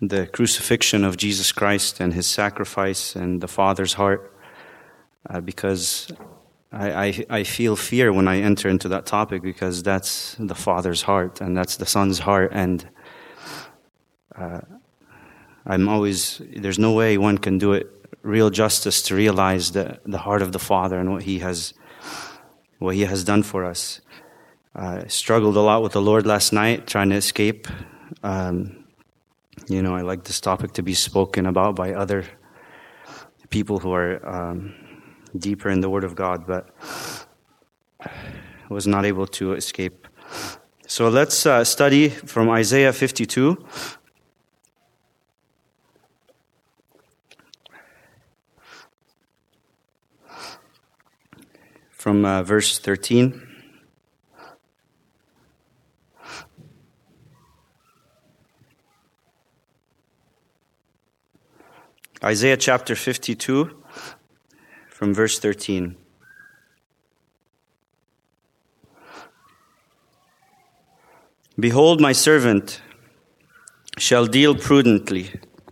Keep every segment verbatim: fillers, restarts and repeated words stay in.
the crucifixion of Jesus Christ and his sacrifice and the Father's heart, uh, because I, I, I feel fear when I enter into that topic, because that's the Father's heart and that's the Son's heart. And uh, I'm always, there's no way one can do it real justice to realize the, the heart of the Father and what he has what he has done for us. I uh, struggled a lot with the Lord last night, trying to escape. Um, you know, I like this topic to be spoken about by other people who are um, deeper in the Word of God, but I was not able to escape. So let's uh, study from Isaiah fifty-two. From uh, verse thirteen. Isaiah chapter fifty-two, from verse thirteen. Behold, my servant shall deal prudently.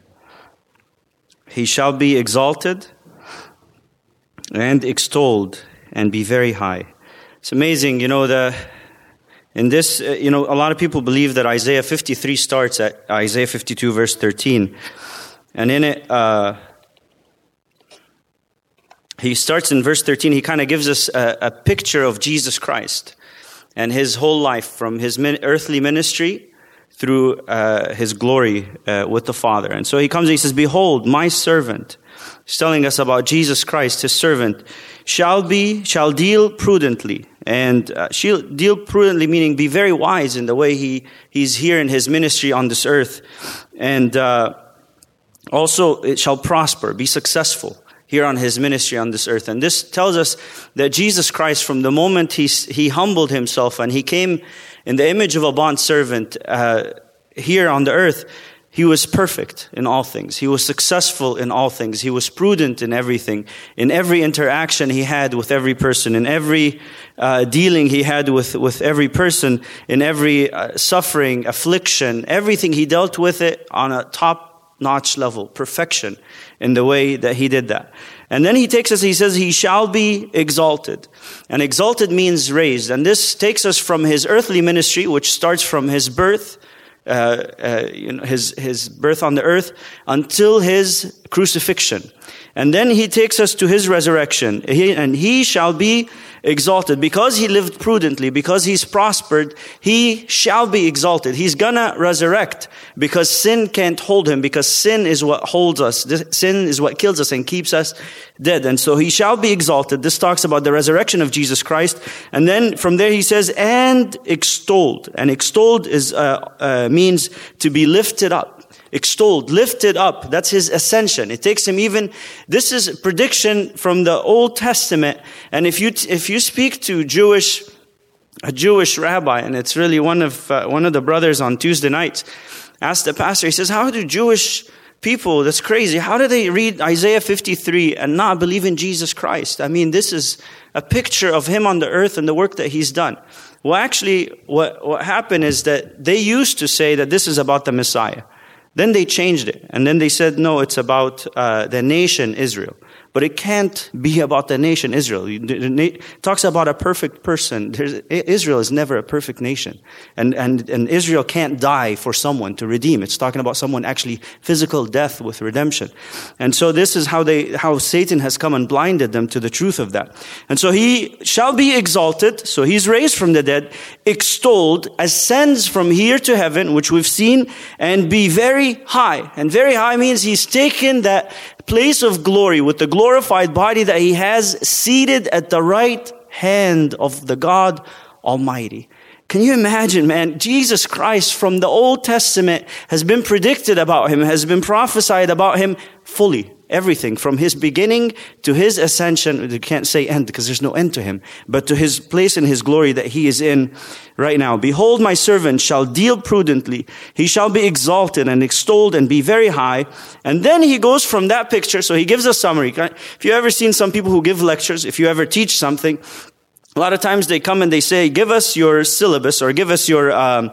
He shall be exalted and extolled and be very high. It's amazing, you know, the in this, uh, you know, a lot of people believe that Isaiah fifty-three starts at Isaiah fifty-two, verse thirteen. And in it, uh, he starts in verse thirteen. He kind of gives us a, a picture of Jesus Christ and his whole life, from his min- earthly ministry through uh, his glory uh, with the Father. And so he comes and he says, behold, my servant. He's telling us about Jesus Christ, his servant, shall be, shall deal prudently. And uh, she'll deal prudently, meaning be very wise in the way he, he's here in his ministry on this earth. And uh, also it shall prosper, be successful here on his ministry on this earth. And this tells us that Jesus Christ, from the moment he, he humbled himself and he came in the image of a bondservant uh, here on the earth, he was perfect in all things. He was successful in all things. He was prudent in everything. In every interaction he had with every person, in every uh, dealing he had with, with every person, in every uh, suffering, affliction, everything, he dealt with it on a top-notch level, perfection in the way that he did that. And then he takes us, he says, he shall be exalted. And exalted means raised. And this takes us from his earthly ministry, which starts from his birth, Uh, uh, you know, his his birth on the earth, until his crucifixion. And then he takes us to his resurrection. He, and he shall be exalted. Because he lived prudently, because he's prospered, he shall be exalted. He's gonna resurrect, because sin can't hold him, because sin is what holds us. This, sin is what kills us and keeps us dead. And so he shall be exalted. This talks about the resurrection of Jesus Christ. And then from there he says, and extolled. And extolled is uh, uh, means to be lifted up. Extolled, lifted up. That's his ascension. It takes him even, this is a prediction from the Old Testament. And if you, if you speak to Jewish, a Jewish rabbi, and it's really one of, uh, one of the brothers on Tuesday nights, asked the pastor, he says, how do Jewish people, that's crazy, how do they read Isaiah fifty-three and not believe in Jesus Christ? I mean, this is a picture of him on the earth and the work that he's done. Well, actually, what, what happened is that they used to say that this is about the Messiah. Then they changed it. And then they said, no, it's about uh, the nation Israel. But it can't be about the nation Israel. It talks about a perfect person. There's, Israel is never a perfect nation. And, and, and Israel can't die for someone to redeem. It's talking about someone actually physical death with redemption. And so this is how they, how Satan has come and blinded them to the truth of that. And so he shall be exalted. So he's raised from the dead, extolled, ascends from here to heaven, which we've seen, and be very high. And very high means he's taken that place of glory with the glorified body that he has, seated at the right hand of the God Almighty. Can you imagine, man? Jesus Christ from the Old Testament has been predicted about him, has been prophesied about him fully. Everything from his beginning to his ascension. You can't say end because there's no end to him, but to his place in his glory that he is in right now. Behold, my servant shall deal prudently. He shall be exalted and extolled and be very high. And then he goes from that picture. So he gives a summary. If you ever seen some people who give lectures, if you ever teach something, a lot of times they come and they say, give us your syllabus or give us your, um,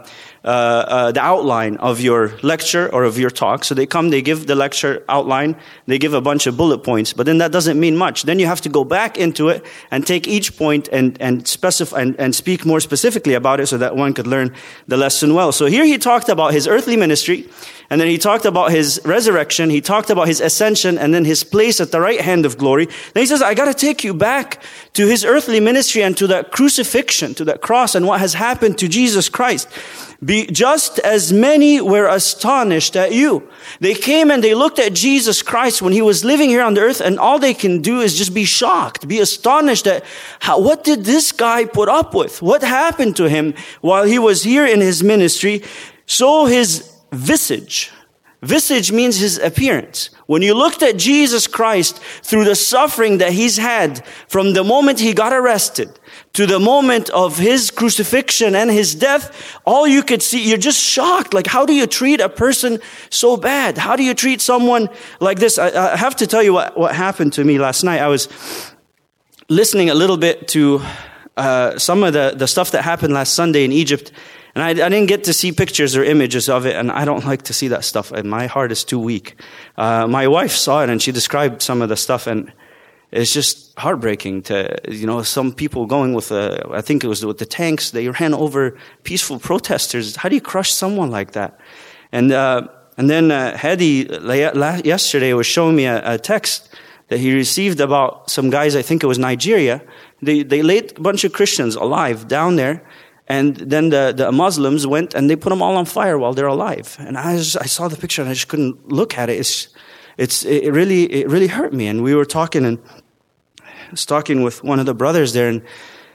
uh, uh, the outline of your lecture or of your talk. So they come, they give the lecture outline, they give a bunch of bullet points, but then that doesn't mean much. Then you have to go back into it and take each point and, and specify and, and speak more specifically about it so that one could learn the lesson well. So here he talked about his earthly ministry, and then he talked about his resurrection, he talked about his ascension, and then his place at the right hand of glory. Then he says, I got to take you back to his earthly ministry and to that crucifixion, to that cross, and what has happened to Jesus Christ. Be just as many were astonished at you. They came and they looked at Jesus Christ when he was living here on the earth, and all they can do is just be shocked, be astonished at how, what did this guy put up with? What happened to him while he was here in his ministry? So his visage, visage means his appearance. When you looked at Jesus Christ through the suffering that he's had from the moment he got arrested to the moment of his crucifixion and his death, all you could see, you're just shocked. Like, how do you treat a person so bad? How do you treat someone like this? I, I have to tell you what, what happened to me last night. I was listening a little bit to uh, some of the, the stuff that happened last Sunday in Egypt. And I, I didn't get to see pictures or images of it, and I don't like to see that stuff, and my heart is too weak. Uh, my wife saw it, and she described some of the stuff, and it's just heartbreaking to, you know, some people going with, a, I think it was with the tanks, they ran over peaceful protesters. How do you crush someone like that? And uh, and then uh, Hadi yesterday was showing me a, a text that he received about some guys, I think it was Nigeria. They, they laid a bunch of Christians alive down there. And then the, the Muslims went and they put them all on fire while they're alive. And I just, I saw the picture and I just couldn't look at it. It's, it's, it really, it really hurt me. And we were talking and I was talking with one of the brothers there, and,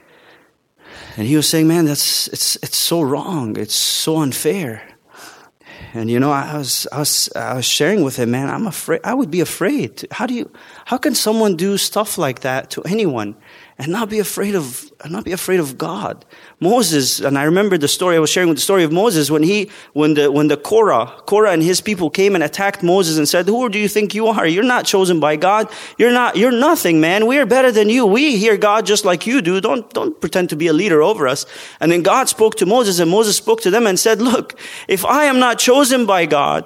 and he was saying, man, that's, it's, it's so wrong. It's so unfair. And you know, I was, I was, I was sharing with him, man, I'm afraid, I would be afraid. How do you, how can someone do stuff like that to anyone and not be afraid of, not be afraid of God? Moses, and I remember the story, I was sharing with the story of Moses when he, when the, when the Korah, Korah and his people came and attacked Moses and said, who do you think you are? You're not chosen by God. You're not, you're nothing, man. We are better than you. We hear God just like you do. Don't, don't pretend to be a leader over us. And then God spoke to Moses, and Moses spoke to them and said, look, if I am not chosen by God,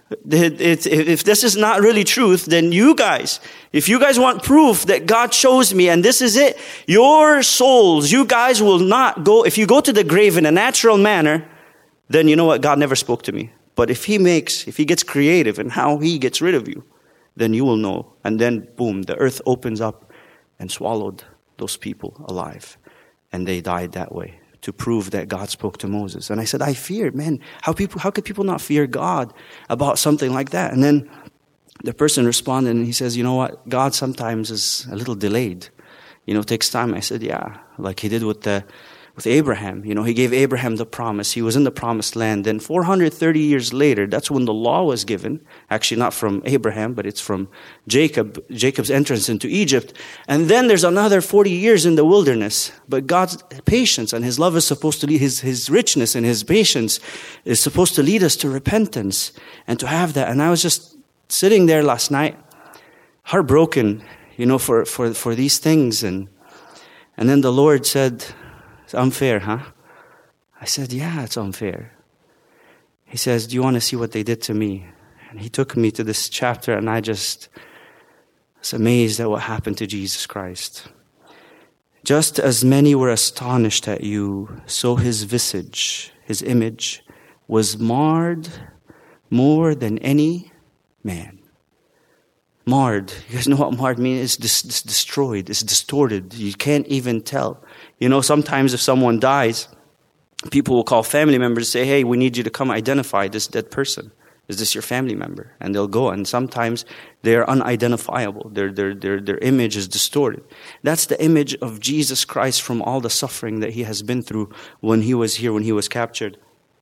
if this is not really truth, then you guys, if you guys want proof that God chose me and this is it, your souls, you guys will not go, if you go to the grave in a natural manner, then you know what, God never spoke to me. But if he makes, if he gets creative in how he gets rid of you, then you will know. And then boom, the earth opens up and swallowed those people alive. And they died that way, to prove that God spoke to Moses. And I said, I feared, man, how people, how could people not fear God about something like that? And then the person responded and he says, you know what? God sometimes is a little delayed. You know, it takes time. I said, yeah, like he did with the, with Abraham. You know, he gave Abraham the promise. He was in the promised land. Then four hundred thirty years later, that's when the law was given. Actually, not from Abraham, but it's from Jacob, Jacob's entrance into Egypt. And then there's another forty years in the wilderness. But God's patience and his love is supposed to lead, his, his richness and his patience is supposed to lead us to repentance and to have that. And I was just sitting there last night, heartbroken, you know, for, for, for these things. And, and then the Lord said, it's unfair, huh? I said, yeah, it's unfair. He says, do you want to see what they did to me? And he took me to this chapter, and I just was amazed at what happened to Jesus Christ. Just as many were astonished at you, so his visage, his image, was marred more than any man. Marred. You guys know what marred means? It's, dis- it's destroyed. It's distorted. You can't even tell. You know, sometimes if someone dies, people will call family members and say, hey, we need you to come identify this dead person. Is this your family member? And they'll go. And sometimes they're unidentifiable. Their, their, their, their image is distorted. That's the image of Jesus Christ from all the suffering that he has been through when he was here, when he was captured,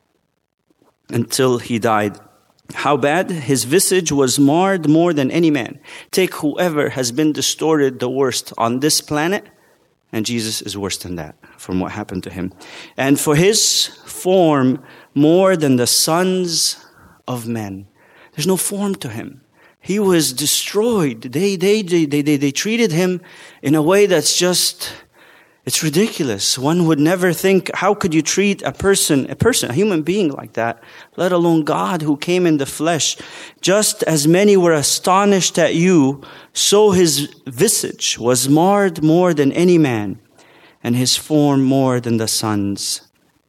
until he died. How bad? His visage was marred more than any man. Take whoever has been distorted the worst on this planet, and Jesus is worse than that from what happened to him. And for his form more than the sons of men. There's no form to him. He was destroyed. They, they, they, they, they, they treated him in a way that's just, It's ridiculous. One would never think, how could you treat a person, a person, a human being like that, let alone God who came in the flesh? Just as many were astonished at you, so his visage was marred more than any man, and his form more than the sons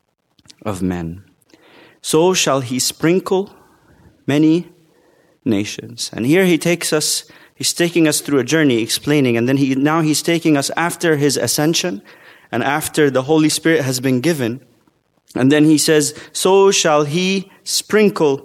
of men. So shall he sprinkle many nations. And here he takes us, he's taking us through a journey explaining, and then he now he's taking us after his ascension and after the Holy Spirit has been given. And then he says, so shall he sprinkle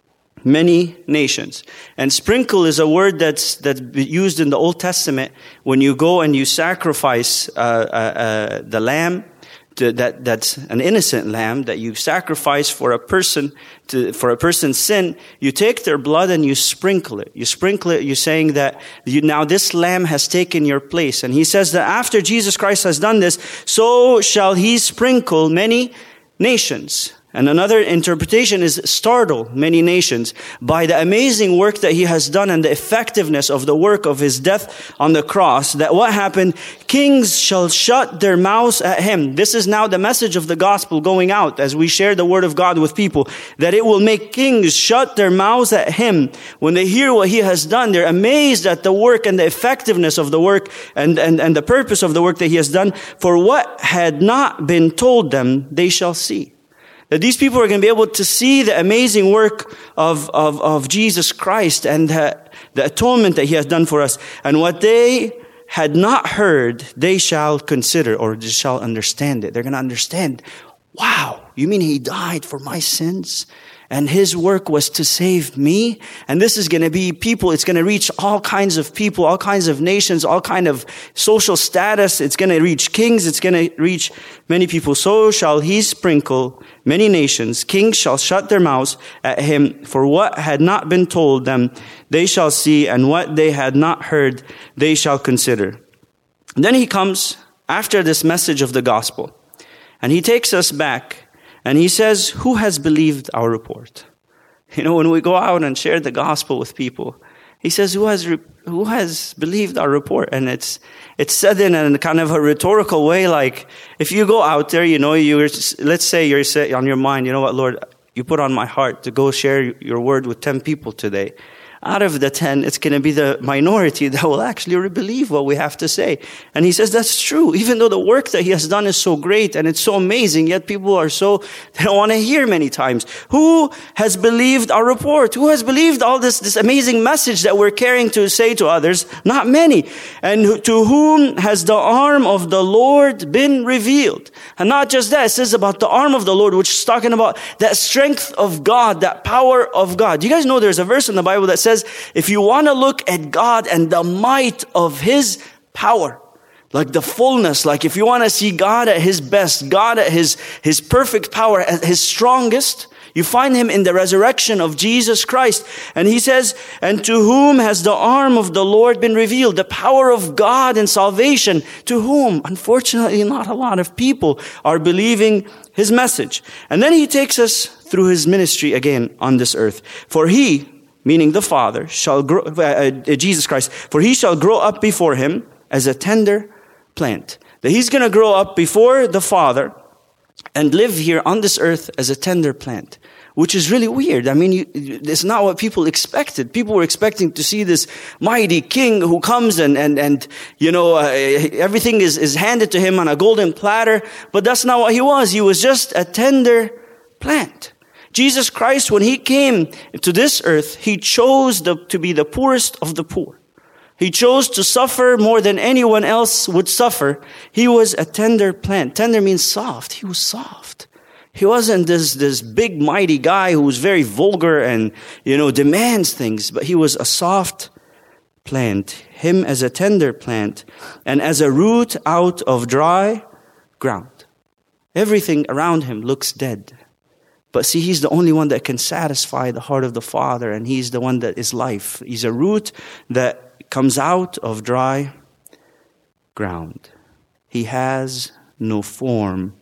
many nations. And sprinkle is a word that's that's used in the Old Testament when you go and you sacrifice uh, uh, uh, the lamb. To, that that's an innocent lamb that you sacrifice for a person to for a person's sin. You take their blood and you sprinkle it. You sprinkle it. You're saying that you, now this lamb has taken your place. And he says that after Jesus Christ has done this, so shall he sprinkle many nations. And another interpretation is startle many nations by the amazing work that he has done and the effectiveness of the work of his death on the cross. That what happened? Kings shall shut their mouths at him. This is now the message of the gospel going out as we share the word of God with people. That it will make kings shut their mouths at him. When they hear what he has done, they're amazed at the work and the effectiveness of the work and, and, and the purpose of the work that he has done. For what had not been told them, they shall see. That these people are going to be able to see the amazing work of, of, of Jesus Christ and the, the atonement that he has done for us. And what they had not heard, they shall consider or they shall understand it. They're going to understand, wow, you mean he died for my sins? And his work was to save me. And this is going to be people, it's going to reach all kinds of people, all kinds of nations, all kind of social status. It's going to reach kings. It's going to reach many people. So shall he sprinkle many nations. Kings shall shut their mouths at him. For what had not been told them, they shall see. And what they had not heard, they shall consider. And then he comes after this message of the gospel. And he takes us back. And he says, who has believed our report? You know, when we go out and share the gospel with people, he says, who has re- who has believed our report? And it's it's said in a kind of a rhetorical way, like, if you go out there, you know, you're, let's say you're on your mind, you know what, Lord, you put on my heart to go share your word with ten people today. Out of the ten, it's going to be the minority that will actually believe what we have to say. And he says that's true. Even though the work that he has done is so great and it's so amazing, yet people are so, they don't want to hear many times. Who has believed our report? Who has believed all this, this amazing message that we're carrying to say to others? Not many. And to whom has the arm of the Lord been revealed? And not just that, it says about the arm of the Lord, which is talking about that strength of God, that power of God. Do you guys know there's a verse in the Bible that says, if you want to look at God and the might of his power, like the fullness, like if you want to see God at his best, God at his, his perfect power, at his strongest, you find him in the resurrection of Jesus Christ. And he says, and to whom has the arm of the Lord been revealed? The power of God in salvation. To whom? Unfortunately, not a lot of people are believing his message. And then he takes us through his ministry again on this earth. For he, meaning the Father, shall grow, uh, uh, Jesus Christ, for he shall grow up before him as a tender plant. That he's going to grow up before the Father and live here on this earth as a tender plant, which is really weird. I mean, you, it's not what people expected. People were expecting to see this mighty king who comes and, and, and you know, uh, everything is, is handed to him on a golden platter. But that's not what he was. He was just a tender plant. Jesus Christ, when he came to this earth, he chose the, to be the poorest of the poor. He chose to suffer more than anyone else would suffer. He was a tender plant. Tender means soft. He was soft. He wasn't this, this big, mighty guy who was very vulgar and, you know, demands things, but he was a soft plant. Him as a tender plant and as a root out of dry ground. Everything around him looks dead. But see, he's the only one that can satisfy the heart of the Father, and he's the one that is life. He's a root that comes out of dry ground. He has no form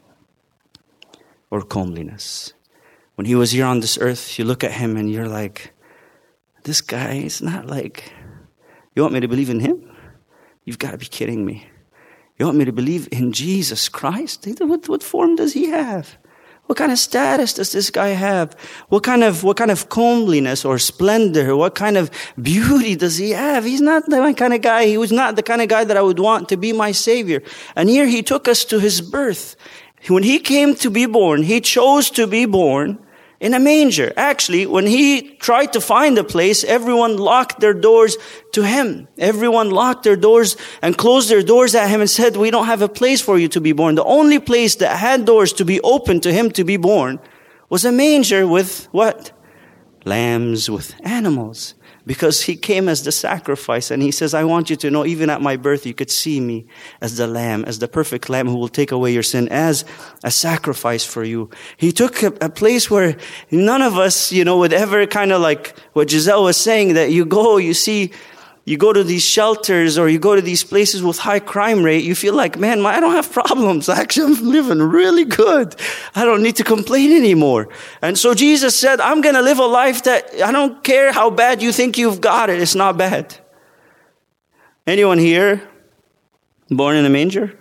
or comeliness. When he was here on this earth, you look at him and you're like, this guy is not like, you want me to believe in him? You've got to be kidding me. You want me to believe in Jesus Christ? What, what form does he have? What kind of status does this guy have? What kind of, what kind of comeliness or splendor? What kind of beauty does he have? He's not the kind of guy, he was not the kind of guy that I would want to be my Savior. And here he took us to his birth. When he came to be born, he chose to be born in a manger. Actually, when he tried to find a place, everyone locked their doors to him. Everyone locked their doors and closed their doors at him and said, we don't have a place for you to be born. The only place that had doors to be open to him to be born was a manger with what? Lambs, with animals. Because he came as the sacrifice. And he says, I want you to know, even at my birth, you could see me as the lamb, as the perfect lamb who will take away your sin, as a sacrifice for you. He took a, a place where none of us, you know, would ever kind of like what Giselle was saying, that you go, you see, you go to these shelters or you go to these places with high crime rate, you feel like, man, I don't have problems. Actually, I'm living really good. I don't need to complain anymore. And so Jesus said, I'm going to live a life that I don't care how bad you think you've got it. It's not bad. Anyone here born in a manger?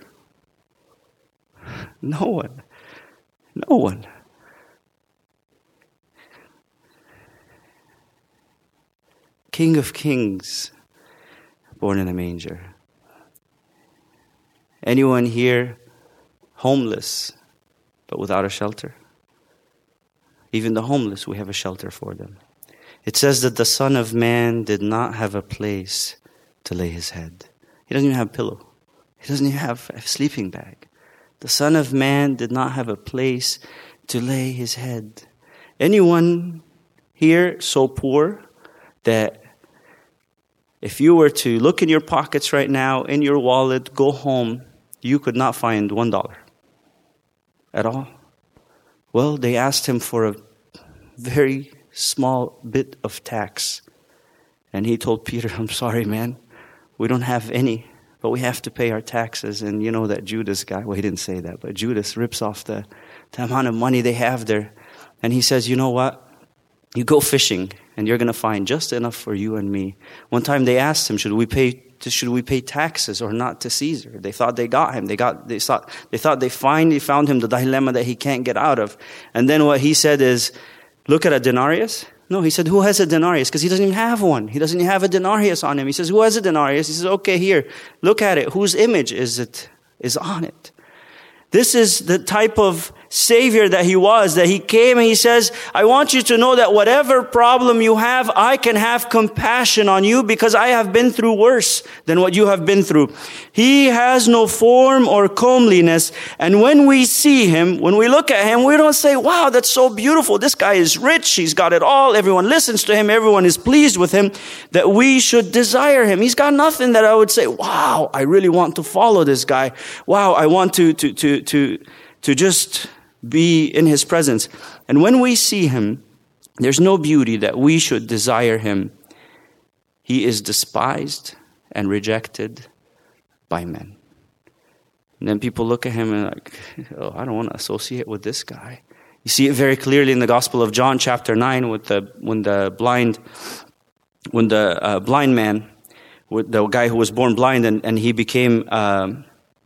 No one. No one. King of Kings, born in a manger. Anyone here homeless, but without a shelter? Even the homeless, we have a shelter for them. It says that the Son of Man did not have a place to lay his head. He doesn't even have a pillow. He doesn't even have a sleeping bag. The Son of Man did not have a place to lay his head. Anyone here so poor that if you were to look in your pockets right now, in your wallet, go home, you could not find one dollar at all? Well, they asked him for a very small bit of tax. And he told Peter, I'm sorry, man. We don't have any, but we have to pay our taxes. And you know that Judas guy, well, he didn't say that, but Judas rips off the, the amount of money they have there. And he says, you know what? You go fishing, and you're going to find just enough for you and me. One time they asked him, should we pay should we pay taxes or not to Caesar? They thought they got him. They got they thought they thought they finally found him the dilemma that he can't get out of. And then what he said is, look at a denarius. No, he said, who has a denarius? Because he doesn't even have one. He doesn't even have a denarius on him. He says, who has a denarius? He says, okay, here, look at it. Whose image is it is on it? This is the type of Savior that he was, that he came and he says, I want you to know that whatever problem you have, I can have compassion on you because I have been through worse than what you have been through. He has no form or comeliness. And when we see him, when we look at him, we don't say, wow, that's so beautiful. This guy is rich. He's got it all. Everyone listens to him. Everyone is pleased with him, that we should desire him. He's got nothing that I would say, wow, I really want to follow this guy. Wow, I want to, to, to, to, to just be in his presence. And when we see him, there's no beauty that we should desire him. He is despised and rejected by men. And then people look at him and like, oh, I don't want to associate with this guy. You see it very clearly in the Gospel of John, chapter nine, with the when the blind, when the uh, blind man, with the guy who was born blind, and, and he became, um,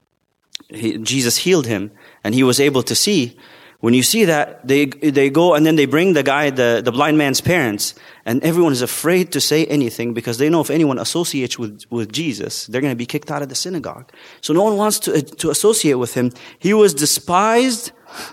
he, Jesus healed him, and he was able to see. When you see that, they they go and then they bring the guy, the, the blind man's parents, and everyone is afraid to say anything because they know if anyone associates with, with Jesus, they're going to be kicked out of the synagogue. So no one wants to, to associate with him. He was despised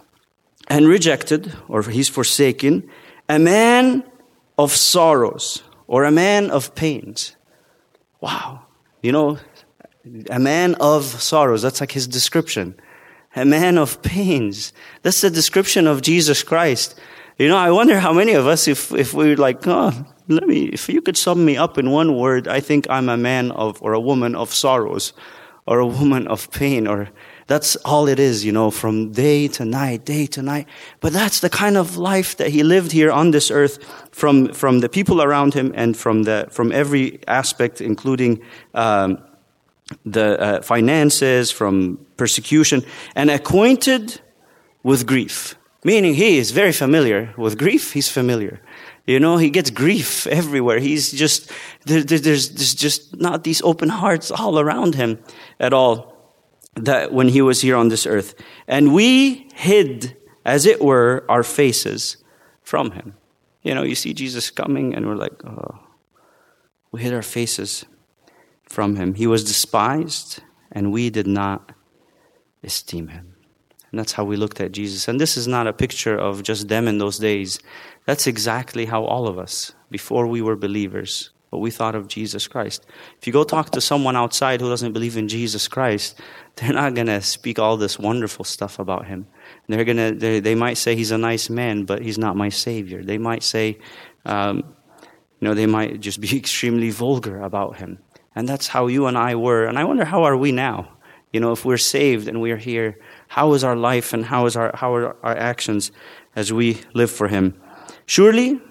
and rejected, or he's forsaken, a man of sorrows, or a man of pains. Wow. You know, a man of sorrows, that's like his description. A man of pains. That's the description of Jesus Christ. You know, I wonder how many of us, if if we're like, oh, let me, if you could sum me up in one word, I think I'm a man of, or a woman of sorrows, or a woman of pain, or that's all it is, you know, from day to night, day to night. But that's the kind of life that he lived here on this earth, from from the people around him and from the from every aspect, including um, the uh, finances, from persecution, and acquainted with grief. Meaning he is very familiar with grief. He's familiar. You know, he gets grief everywhere. He's just, there, there's, there's just not these open hearts all around him at all. that when he was here on this earth. And we hid, as it were, our faces from him. You know, you see Jesus coming and we're like, oh, we hid our faces from him. He was despised and we did not esteem him. And that's how we looked at Jesus. And this is not a picture of just them in those days. That's exactly how all of us, before we were believers, what we thought of Jesus Christ. If you go talk to someone outside who doesn't believe in Jesus Christ, they're not going to speak all this wonderful stuff about him. They're going to, they, they might say he's a nice man, but he's not my Savior. They might say, um, you know, they might just be extremely vulgar about him. And that's how you and I were. And I wonder, how are we now? You know, if we're saved and we're here, how is our life and how is our how are our actions as we live for him? Surely,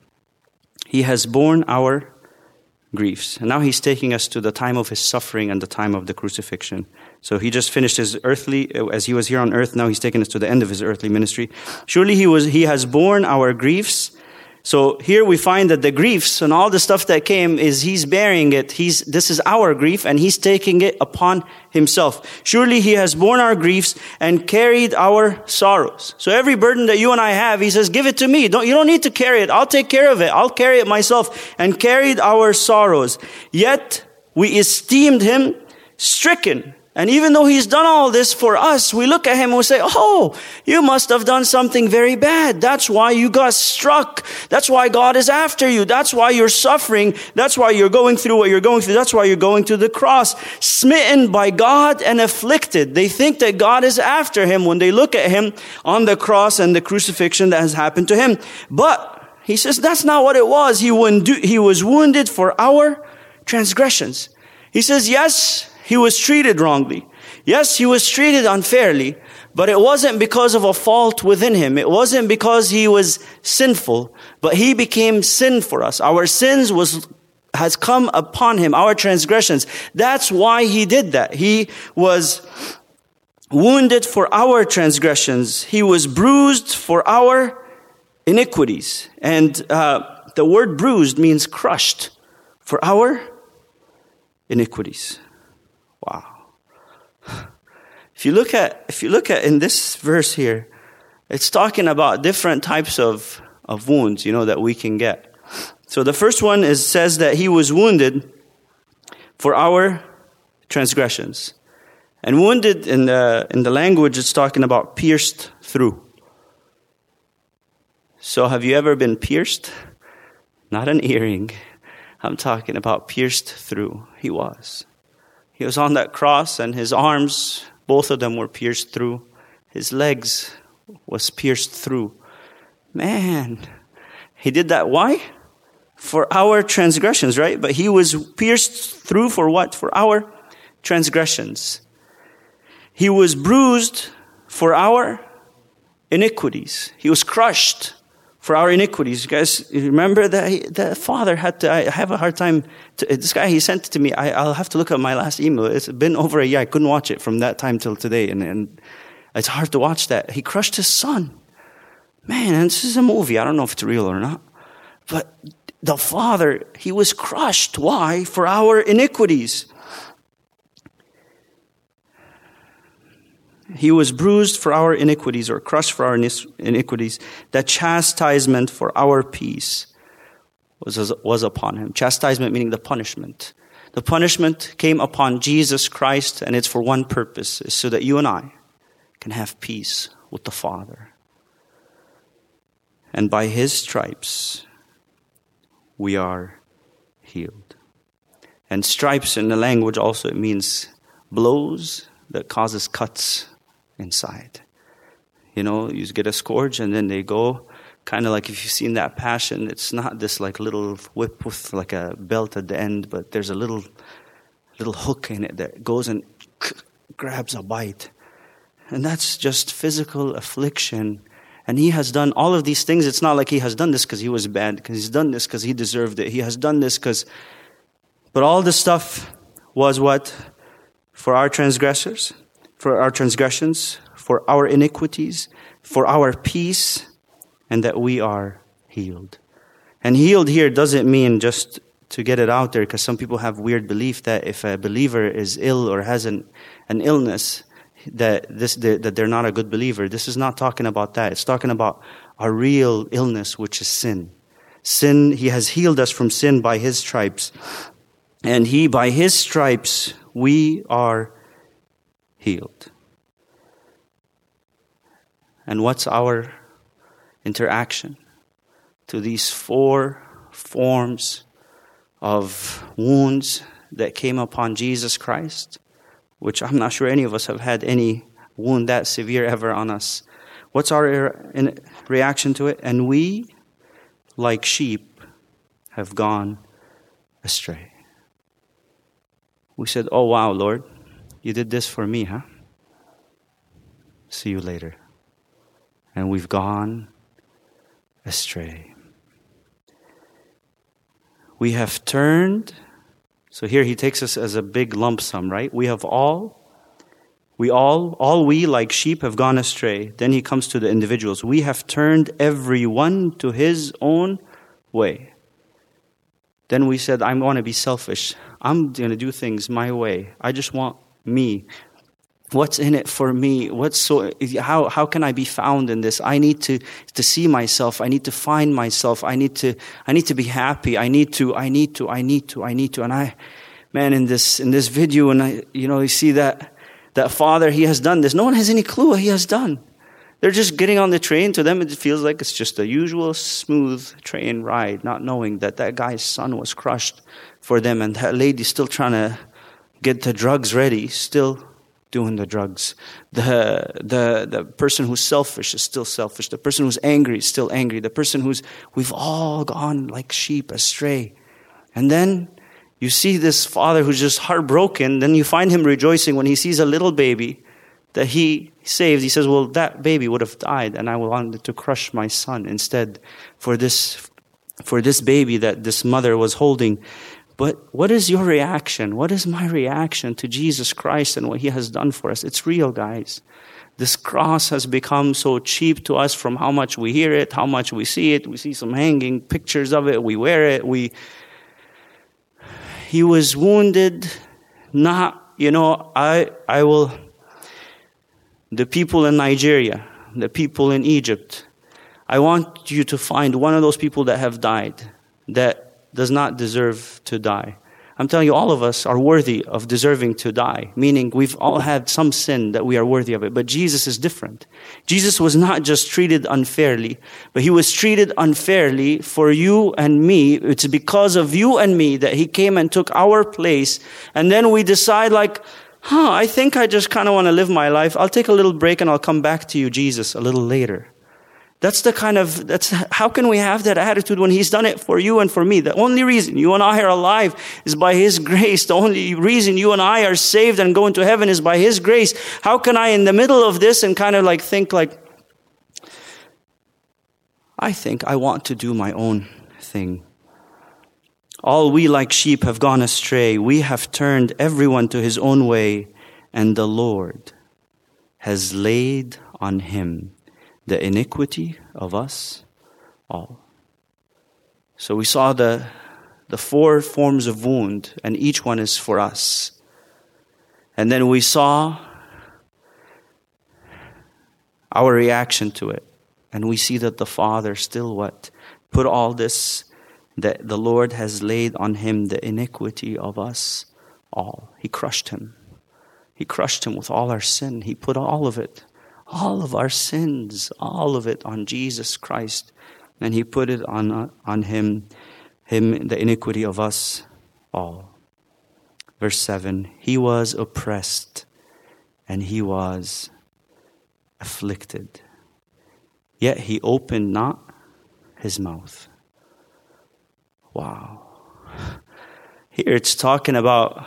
he has borne our griefs. And now he's taking us to the time of his suffering and the time of the crucifixion. So he just finished his earthly, as he was here on earth, now he's taking us to the end of his earthly ministry. Surely he was he has borne our griefs. So here we find that the griefs and all the stuff that came is he's bearing it. He's, this is our grief and he's taking it upon himself. Surely he has borne our griefs and carried our sorrows. So every burden that you and I have, he says, give it to me. Don't, you don't need to carry it. I'll take care of it. I'll carry it myself. And carried our sorrows. Yet we esteemed him stricken. And even though he's done all this for us, we look at him and we say, oh, you must have done something very bad. That's why you got struck. That's why God is after you. That's why you're suffering. That's why you're going through what you're going through. That's why you're going to the cross. Smitten by God and afflicted. They think that God is after him when they look at him on the cross and the crucifixion that has happened to him. But he says that's not what it was. He was wounded for our transgressions. He says, yes, he was treated wrongly. Yes, he was treated unfairly, but it wasn't because of a fault within him. It wasn't because he was sinful, but he became sin for us. Our sins was has come upon him, our transgressions. That's why he did that. He was wounded for our transgressions. He was bruised for our iniquities. And uh, the word bruised means crushed for our iniquities. Wow. If you look at, if you look at in this verse here, it's talking about different types of, of wounds, you know, that we can get. So the first one is, says that he was wounded for our transgressions. And wounded in the, in the language, it's talking about pierced through. So have you ever been pierced? Not an earring. I'm talking about pierced through. He was. He was on that cross and his arms, both of them were pierced through. His legs was pierced through. Man, he did that. Why? For our transgressions, right? But he was pierced through for what? For our transgressions. He was bruised for our iniquities. He was crushed for our iniquities. You guys remember that he, the father had to, I have a hard time, to, this guy, he sent it to me. I, I'll have to look at my last email. It's been over a year. I couldn't watch it from that time till today. And, and it's hard to watch that. He crushed his son. Man, and this is a movie. I don't know if it's real or not. But the father, he was crushed. Why? For our iniquities. He was bruised for our iniquities, or crushed for our iniquities. The chastisement for our peace was, was upon him. Chastisement meaning the punishment. The punishment came upon Jesus Christ, and it's for one purpose, is so that you and I can have peace with the Father. And by his stripes, we are healed. And stripes in the language also, it means blows that causes cuts inside. You know, you get a scourge and then they go, kind of like if you've seen that Passion, it's not this like little whip with like a belt at the end, but there's a little little hook in it that goes and grabs a bite. And that's just physical affliction. And he has done all of these things. It's not like he has done this because he was bad, because he's done this because he deserved it. He has done this because, but all this stuff was what? For our transgressors, for our transgressions, for our iniquities, for our peace, and that we are healed. And healed here doesn't mean just to get it out there, because some people have weird belief that if a believer is ill or has an, an illness, that this that they're not a good believer. This is not talking about that. It's talking about a real illness, which is sin. Sin, he has healed us from sin by his stripes. And he, by his stripes, we are healed. And what's our interaction to these four forms of wounds that came upon Jesus Christ? Which I'm not sure any of us have had any wound that severe ever on us. What's our reaction to it? And we, like sheep, have gone astray. We said, oh wow, Lord, you did this for me, huh? See you later. And we've gone astray. We have turned. So here he takes us as a big lump sum, right? We have all, we all, all we like sheep have gone astray. Then he comes to the individuals. We have turned everyone to his own way. Then we said, I want to be selfish. I'm going to do things my way. I just want me. What's in it for me? What's so? How how can I be found in this? I need to to see myself. I need to find myself. I need to I need to be happy. I need to I need to I need to I need to. And I, man, in this in this video, and I you know you see that that father, he has done this. No one has any clue what he has done. They're just getting on the train. To them, it feels like it's just a usual smooth train ride, not knowing that that guy's son was crushed for them, and that lady's still trying to get the drugs ready, still doing the drugs. The the the person who's selfish is still selfish. The person who's angry is still angry. The person who's, we've all gone like sheep astray. And then you see this father who's just heartbroken. Then you find him rejoicing when he sees a little baby that he saved. He says, well, that baby would have died, and I wanted to crush my son instead for this, for this baby that this mother was holding. But what is your reaction? What is my reaction to Jesus Christ and what he has done for us? It's real, guys. This cross has become so cheap to us from how much we hear it, how much we see it. We see some hanging pictures of it. We wear it. We. He was wounded, not, you know, I, I will, the people in Nigeria, the people in Egypt, I want you to find one of those people that have died, that does not deserve to die. I'm telling you, all of us are worthy of deserving to die, meaning we've all had some sin that we are worthy of it. But Jesus is different. Jesus was not just treated unfairly, but he was treated unfairly for you and me. It's because of you and me that he came and took our place. And then we decide like, huh, I think I just kind of want to live my life. I'll take a little break and I'll come back to you, Jesus, a little later. That's the kind of, that's, how can we have that attitude when he's done it for you and for me? The only reason you and I are alive is by his grace. The only reason you and I are saved and go into heaven is by his grace. How can I, in the middle of this, and kind of like think like, I think I want to do my own thing. All we like sheep have gone astray. We have turned everyone to his own way, and the Lord has laid on him the iniquity of us all. So we saw the, the four forms of wound, and each one is for us. And then we saw our reaction to it. And we see that the Father still what? Put all this, that the Lord has laid on him the iniquity of us all. He crushed him. He crushed him with all our sin. He put all of it. All of our sins, all of it on Jesus Christ. And he put it on, on him, him, the iniquity of us all. Verse seven, he was oppressed and he was afflicted. Yet he opened not his mouth. Wow. Here it's talking about,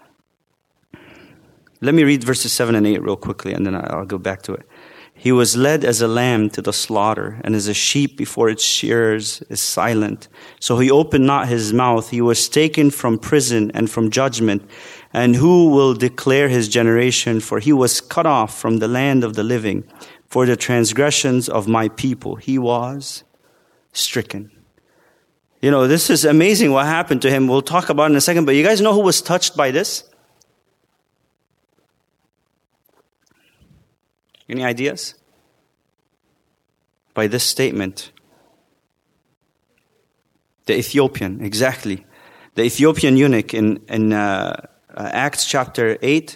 let me read verses seven and eight real quickly, and then I'll go back to it. He was led as a lamb to the slaughter, and as a sheep before its shearers is silent. So he opened not his mouth. He was taken from prison and from judgment. And who will declare his generation? For he was cut off from the land of the living. For the transgressions of my people he was stricken. You know, this is amazing what happened to him. We'll talk about it in a second. But you guys know who was touched by this? Any ideas? By this statement. The Ethiopian, exactly. The Ethiopian eunuch in, in uh, uh, Acts chapter eight.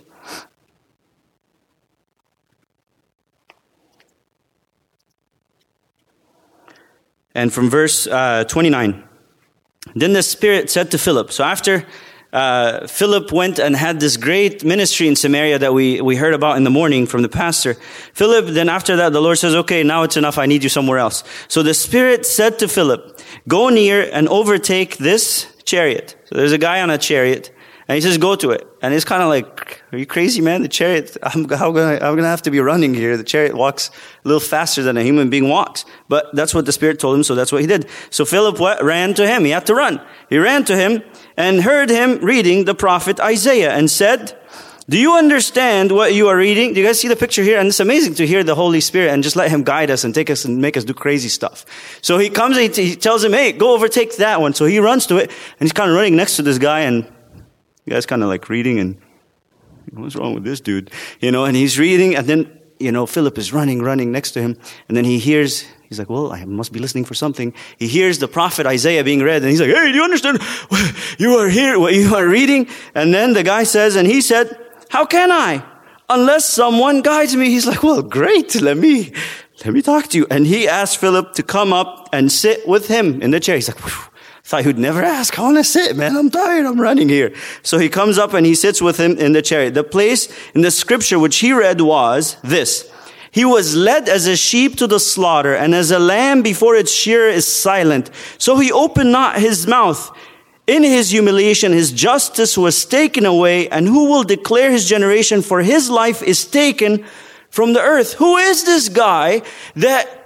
And from verse uh, twenty-nine. Then the Spirit said to Philip, so after uh, Philip went and had this great ministry in Samaria that we, we heard about in the morning from the pastor, Philip, then after that, the Lord says, okay, now it's enough. I need you somewhere else. So the Spirit said to Philip, go near and overtake this chariot. So there's a guy on a chariot, and he says, go to it. And it's kind of like, are you crazy, man? The chariot, I'm, how gonna, I'm going to have to be running here. The chariot walks a little faster than a human being walks. But that's what the Spirit told him, so that's what he did. So Philip what, ran to him. He had to run. He ran to him and heard him reading the prophet Isaiah and said, do you understand what you are reading? Do you guys see the picture here? And it's amazing to hear the Holy Spirit and just let him guide us and take us and make us do crazy stuff. So he comes and he tells him, hey, go overtake that one. So he runs to it, and he's kind of running next to this guy, and the guy's kind of like reading, and what's wrong with this dude? You know, and he's reading, and then, you know, Philip is running, running next to him, and then he hears, he's like, well, I must be listening for something. He hears the prophet Isaiah being read, and he's like, hey, do you understand what you are here, what you are reading? And then the guy says, and he said, how can I? Unless someone guides me. He's like, well, great. Let me, let me talk to you. And he asked Philip to come up and sit with him in the chair. He's like, whew, thought he'd never ask. I want to sit, man. I'm tired. I'm running here. So he comes up and he sits with him in the chariot. The place in the scripture which he read was this. He was led as a sheep to the slaughter, and as a lamb before its shearer is silent. So he opened not his mouth. In his humiliation, his justice was taken away, and who will declare his generation? For his life is taken from the earth. Who is this guy that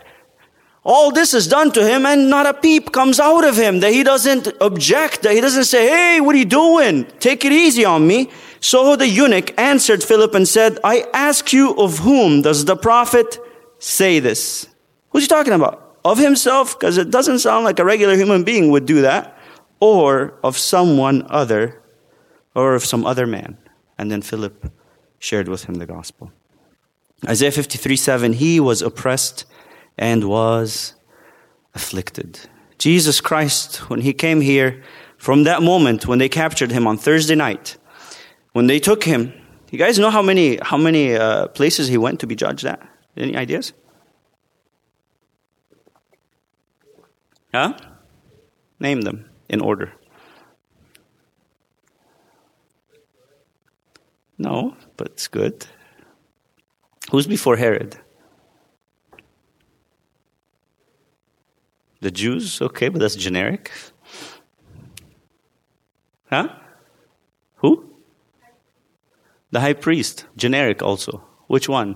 all this is done to him and not a peep comes out of him? That he doesn't object, that he doesn't say, hey, what are you doing? Take it easy on me. So the eunuch answered Philip and said, I ask you, of whom does the prophet say this? Who's he talking about? Of himself? Because it doesn't sound like a regular human being would do that. Or of someone other, or of some other man. And then Philip shared with him the gospel. Isaiah fifty-three seven, he was oppressed and was afflicted. Jesus Christ, when he came here, from that moment when they captured him on Thursday night, when they took him, you guys know how many how many uh, places he went to be judged at? Any ideas? Huh? Name them. In order. No, but it's good. Who's before Herod? The Jews? Okay, but that's generic. Huh? Who? The high priest. Generic also. Which one?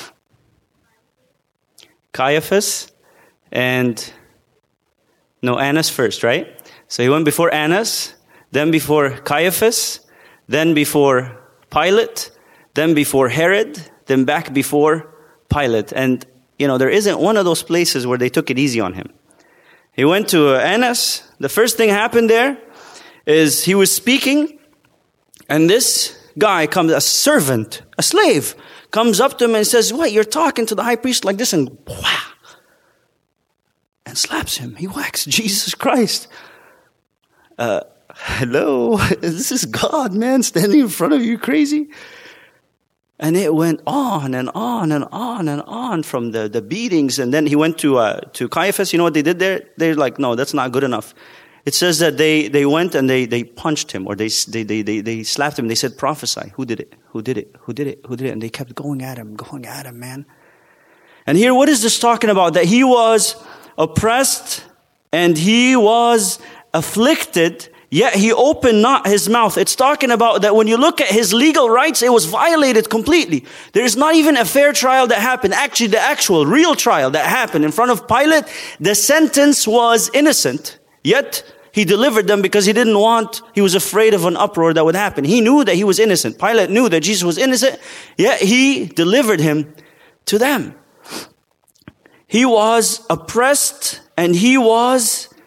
Caiaphas and... No, Annas first, right? So he went before Annas, then before Caiaphas, then before Pilate, then before Herod, then back before Pilate. And, you know, there isn't one of those places where they took it easy on him. He went to Annas. The first thing happened there is he was speaking, and this guy comes, a servant, a slave, comes up to him and says, what, you're talking to the high priest like this? And wow, and slaps him. He whacks Jesus Christ. Uh, hello, this is God, man, standing in front of you, crazy? And it went on and on and on and on from the, the beatings. And then he went to uh, to Caiaphas. You know what they did there? They're like, no, that's not good enough. It says that they, they went and they, they punched him, or they, they, they, they, they slapped him. They said, prophesy. Who did it? Who did it? Who did it? Who did it? And they kept going at him, going at him, man. And here, what is this talking about? That he was oppressed and he was afflicted, yet he opened not his mouth. It's talking about that when you look at his legal rights, it was violated completely. There is not even a fair trial that happened. Actually, the actual real trial that happened in front of Pilate, the sentence was innocent. Yet he delivered them because he didn't want, he was afraid of an uproar that would happen. He knew that he was innocent. Pilate knew that Jesus was innocent, yet he delivered him to them. He was oppressed and he was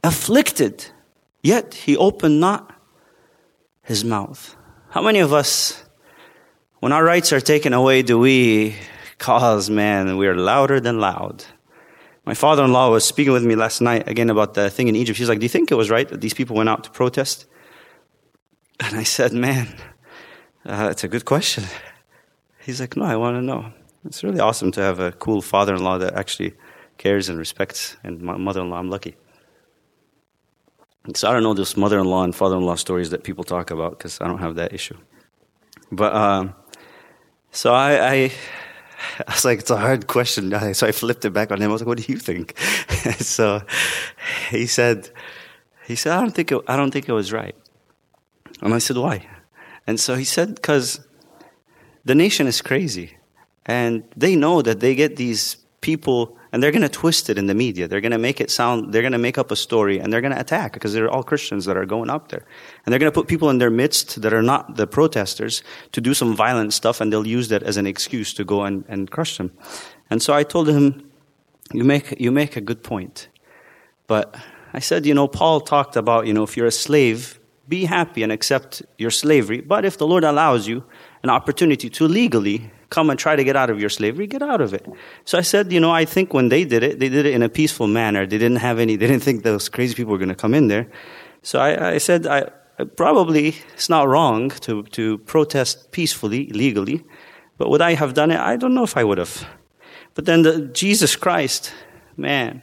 afflicted, yet he opened not his mouth. How many of us, when our rights are taken away, do we cause, man, we are louder than loud? My father-in-law was speaking with me last night again about the thing in Egypt. He's like, do you think it was right that these people went out to protest? And I said, man, uh, it's a good question. He's like, no, I want to know. It's really awesome to have a cool father-in-law that actually cares and respects, and my mother-in-law, I'm lucky. So I don't know those mother-in-law and father-in-law stories that people talk about because I don't have that issue. But, um, so I, I, I was like, it's a hard question. So I flipped it back on him. I was like, what do you think? So he said, he said, I don't think it, I don't think it was right. And I said, why? And so he said, because the nation is crazy. And they know that they get these people, and they're going to twist it in the media. They're going to make it sound, they're going to make up a story, and they're going to attack, because they're all Christians that are going up there. And they're going to put people in their midst that are not the protesters to do some violent stuff, and they'll use that as an excuse to go and, and crush them. And so I told him, you make, you make a good point. But I said, you know, Paul talked about, you know, if you're a slave, be happy and accept your slavery. But if the Lord allows you an opportunity to legally come and try to get out of your slavery, get out of it. So I said, you know, I think when they did it, they did it in a peaceful manner. They didn't have any, they didn't think those crazy people were going to come in there. So I, I said, I, I probably it's not wrong to, to protest peacefully, legally. But would I have done it? I don't know if I would have. But then the, Jesus Christ, man,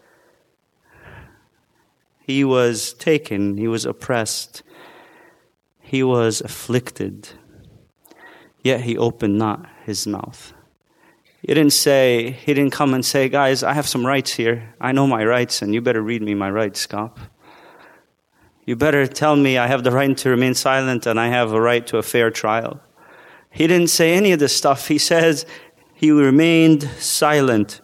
he was taken, he was oppressed, he was afflicted, yet he opened not his mouth. He didn't say, he didn't come and say, guys, I have some rights here. I know my rights, and you better read me my rights, cop. You better tell me I have the right to remain silent and I have a right to a fair trial. He didn't say any of this stuff. He says he remained silent.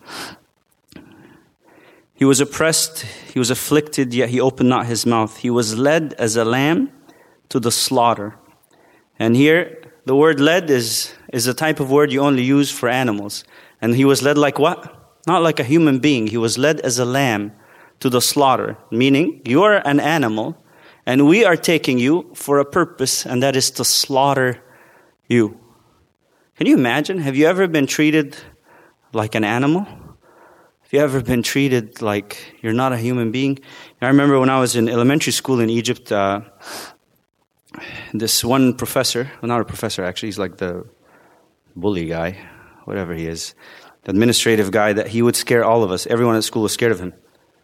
He was oppressed, he was afflicted, yet he opened not his mouth. He was led as a lamb to the slaughter. And here, the word led is, is a type of word you only use for animals. And he was led like what? Not like a human being. He was led as a lamb to the slaughter. Meaning, you are an animal, and we are taking you for a purpose, and that is to slaughter you. Can you imagine? Have you ever been treated like an animal? Have you ever been treated like you're not a human being? I remember when I was in elementary school in Egypt, uh, this one professor, well, not a professor actually, he's like the bully guy, whatever he is, the administrative guy, that he would scare all of us. Everyone at school was scared of him.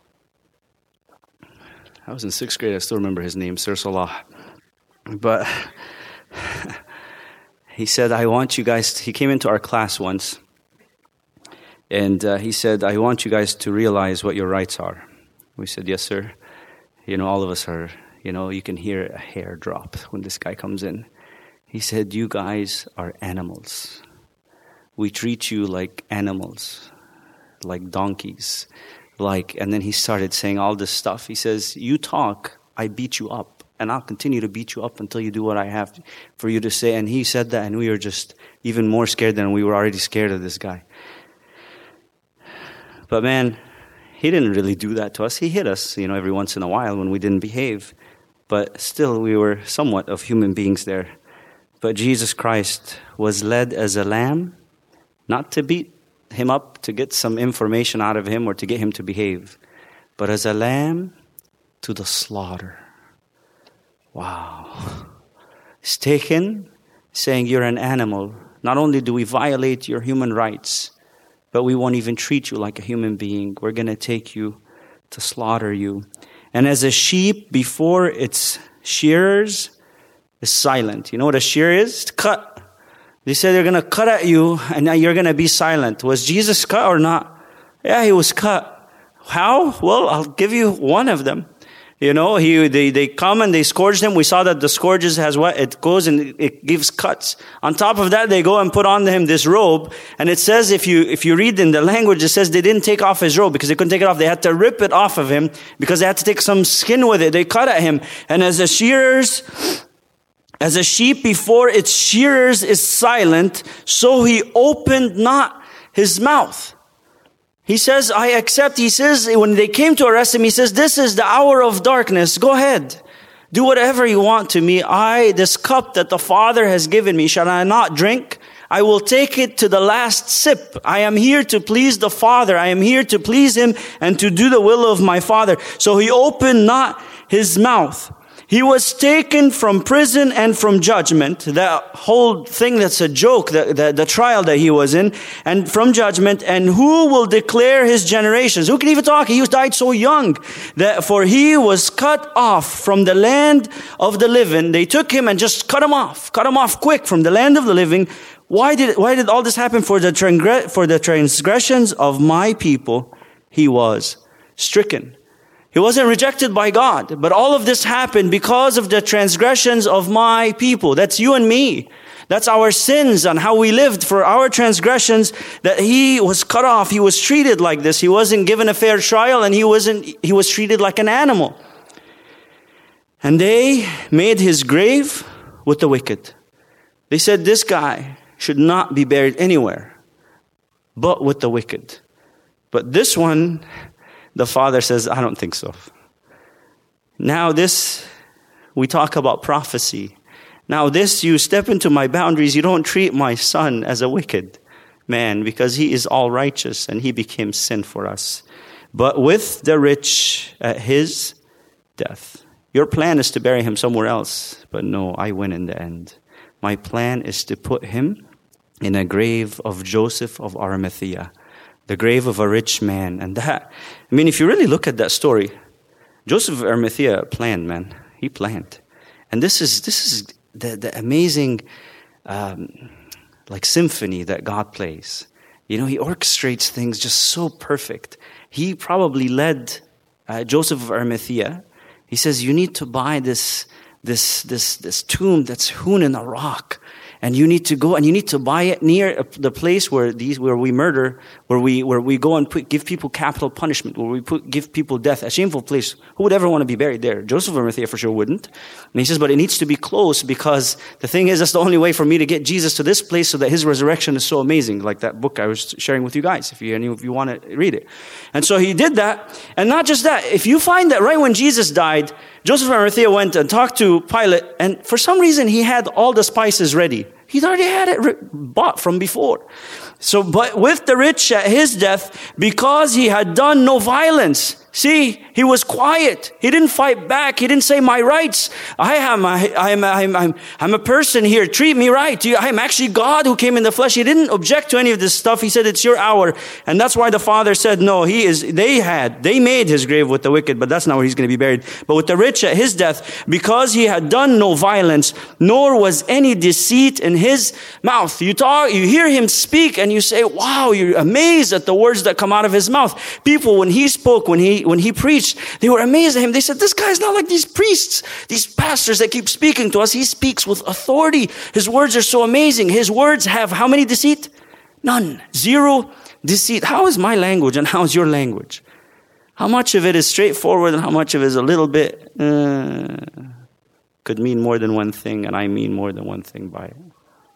I was in sixth grade, I still remember his name, Sir Salah. But he said, I want you guys, to, he came into our class once, and uh, he said, I want you guys to realize what your rights are. We said, yes, sir. You know, all of us are, you know, you can hear a hair drop when this guy comes in. He said, you guys are animals. We treat you like animals, like donkeys. Like, and then he started saying all this stuff. He says, you talk, I beat you up. And I'll continue to beat you up until you do what I have for you to say. And he said that, and we were just even more scared than we were already scared of this guy. But man, he didn't really do that to us. He hit us, you know, every once in a while when we didn't behave. But still, we were somewhat of human beings there. But Jesus Christ was led as a lamb, not to beat him up, to get some information out of him or to get him to behave, but as a lamb to the slaughter. Wow. He's taken, saying you're an animal. Not only do we violate your human rights, but we won't even treat you like a human being. We're going to take you to slaughter you. And as a sheep before its shearers is silent. You know what a shear is? It's cut. They said they're going to cut at you and now you're going to be silent. Was Jesus cut or not? Yeah, he was cut. How? Well, I'll give you one of them. You know, he they, they come and they scourge him. We saw that the scourges has what? It goes and it gives cuts. On top of that, they go and put on him this robe. And it says, if you if you read in the language, it says they didn't take off his robe because they couldn't take it off. They had to rip it off of him because they had to take some skin with it. They cut at him. And as the shearers, as a sheep before its shearers is silent, so he opened not his mouth. He says, I accept. He says, when they came to arrest him, he says, this is the hour of darkness. Go ahead. Do whatever you want to me. I, this cup that the Father has given me, shall I not drink? I will take it to the last sip. I am here to please the Father. I am here to please Him and to do the will of my Father. So he opened not his mouth. He was taken from prison and from judgment. That whole thing that's a joke, the, the, the trial that he was in, and from judgment. And who will declare his generations? Who can even talk? He died so young. That for he was cut off from the land of the living. They took him and just cut him off. Cut him off quick from the land of the living. Why did, why did all this happen? For the, transgre- for the transgressions of my people, he was stricken. He wasn't rejected by God, but all of this happened because of the transgressions of my people. That's you and me. That's our sins and how we lived for our transgressions, that he was cut off. He was treated like this. He wasn't given a fair trial, and he wasn't, he was treated like an animal. And they made his grave with the wicked. They said this guy should not be buried anywhere but with the wicked. But this one, the Father says, I don't think so. Now this, we talk about prophecy. Now this, you step into my boundaries. You don't treat my son as a wicked man, because he is all righteous and he became sin for us. But with the rich at his death. Your plan is to bury him somewhere else. But no, I win in the end. My plan is to put him in a grave of Joseph of Arimathea. The grave of a rich man. And that, I mean, if you really look at that story, Joseph of Arimathea planned, man. He planned. And this is this is the, the amazing um, like symphony that God plays. You know, he orchestrates things just so perfect. He probably led uh, Joseph of Arimathea. He says, you need to buy this, this, this, this tomb that's hewn in a rock. And you need to go and you need to buy it near the place where these, where we murder, where we, where we go and put, give people capital punishment, where we put, give people death, a shameful place. Who would ever want to be buried there? Joseph of Arimathea for sure wouldn't. And he says, but it needs to be close, because the thing is, that's the only way for me to get Jesus to this place, so that his resurrection is so amazing. Like that book I was sharing with you guys, if you, any of you want to read it. And so he did that. And not just that, if you find that right when Jesus died, Joseph of Arimathea went and talked to Pilate, and for some reason he had all the spices ready. He'd already had it re- bought from before. So, but with the rich at his death, because he had done no violence. See, he was quiet. He didn't fight back. He didn't say, my rights. I am, I, I'm, I'm, I'm, I'm a person here. Treat me right. I'm actually God who came in the flesh. He didn't object to any of this stuff. He said, it's your hour. And that's why the Father said, no, he is, they had, they made his grave with the wicked, but that's not where he's going to be buried. But with the rich at his death, because he had done no violence, nor was any deceit in his mouth. You talk, you hear him speak and you say, wow, you're amazed at the words that come out of his mouth. People, when he spoke, when he, when he preached, they were amazed at him. They said, this guy's not like these priests, these pastors that keep speaking to us. He speaks with authority. His words are so amazing. His words have how many deceit? None. Zero deceit. How is my language and how is your language? How much of it is straightforward and how much of it is a little bit, uh, could mean more than one thing, and I mean more than one thing by it.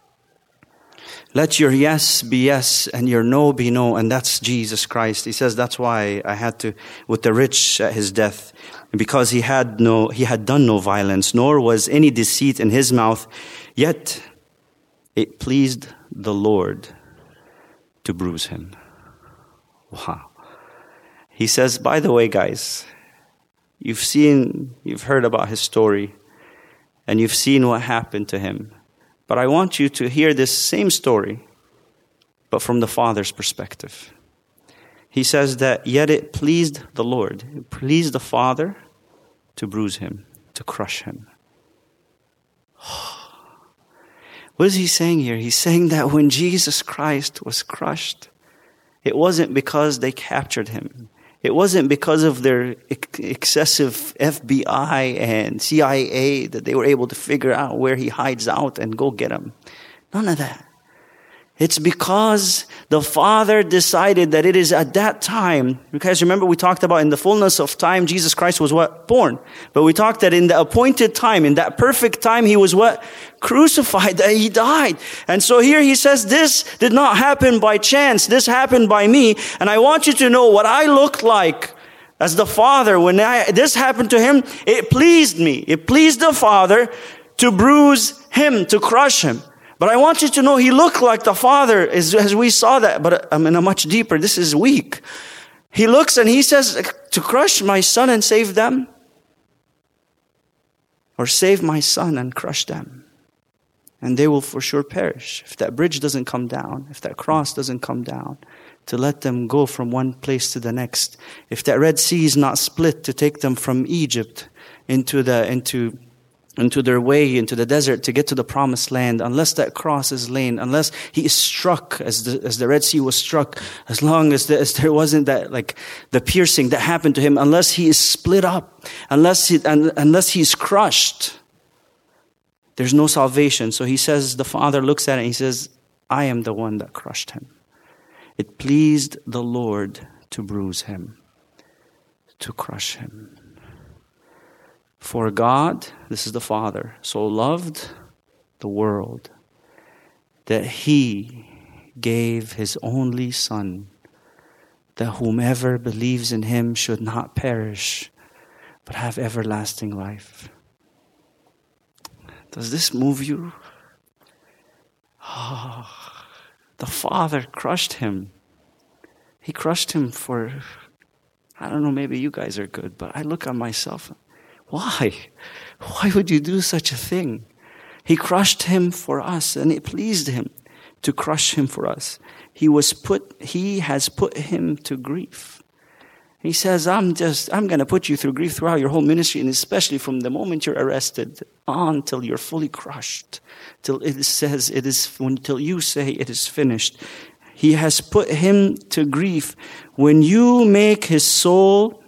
Let your yes be yes and your no be no. And that's Jesus Christ. He says, that's why I had to, with the rich at his death, because he had no, he had done no violence, nor was any deceit in his mouth. Yet it pleased the Lord to bruise him. Wow. He says, by the way, guys, you've seen, you've heard about his story, and you've seen what happened to him. But I want you to hear this same story, but from the Father's perspective. He says that, yet it pleased the Lord, it pleased the Father to bruise him, to crush him. What is he saying here? He's saying that when Jesus Christ was crushed, it wasn't because they captured him. It wasn't because of their excessive F B I and C I A that they were able to figure out where he hides out and go get him. None of that. It's because the Father decided that it is at that time, because remember we talked about in the fullness of time, Jesus Christ was what? Born. But we talked that in the appointed time, in that perfect time, he was what? Crucified, that he died. And so here he says, this did not happen by chance. This happened by me. And I want you to know what I looked like as the Father. When I, this happened to him, it pleased me. It pleased the Father to bruise him, to crush him. But I want you to know he looked like the Father, as, as we saw that, but I'm in a much deeper, this is weak. He looks and he says, to crush my son and save them, or save my son and crush them, and they will for sure perish. If that bridge doesn't come down, if that cross doesn't come down, to let them go from one place to the next, if that Red Sea is not split to take them from Egypt into the, into into their way into the desert to get to the promised land, unless that cross is laid, unless he is struck as the as the Red Sea was struck, as long as, the, as there wasn't that like the piercing that happened to him, unless he is split up, unless he un, unless he's crushed, there's no salvation. So he says, the Father looks at it and he says, I am the one that crushed him. It pleased the Lord to bruise him, to crush him. For God, this is the Father, so loved the world that he gave his only Son, that whomever believes in him should not perish, but have everlasting life. Does this move you? Oh, the Father crushed him. He crushed him for, I don't know, maybe you guys are good, but I look at myself. Why? Why would you do such a thing? He crushed him for us, and it pleased him to crush him for us. He was put, he has put him to grief. He says, I'm just, I'm going to put you through grief throughout your whole ministry, and especially from the moment you're arrested on till you're fully crushed, till it says it is, until you say it is finished. He has put him to grief when you make his soul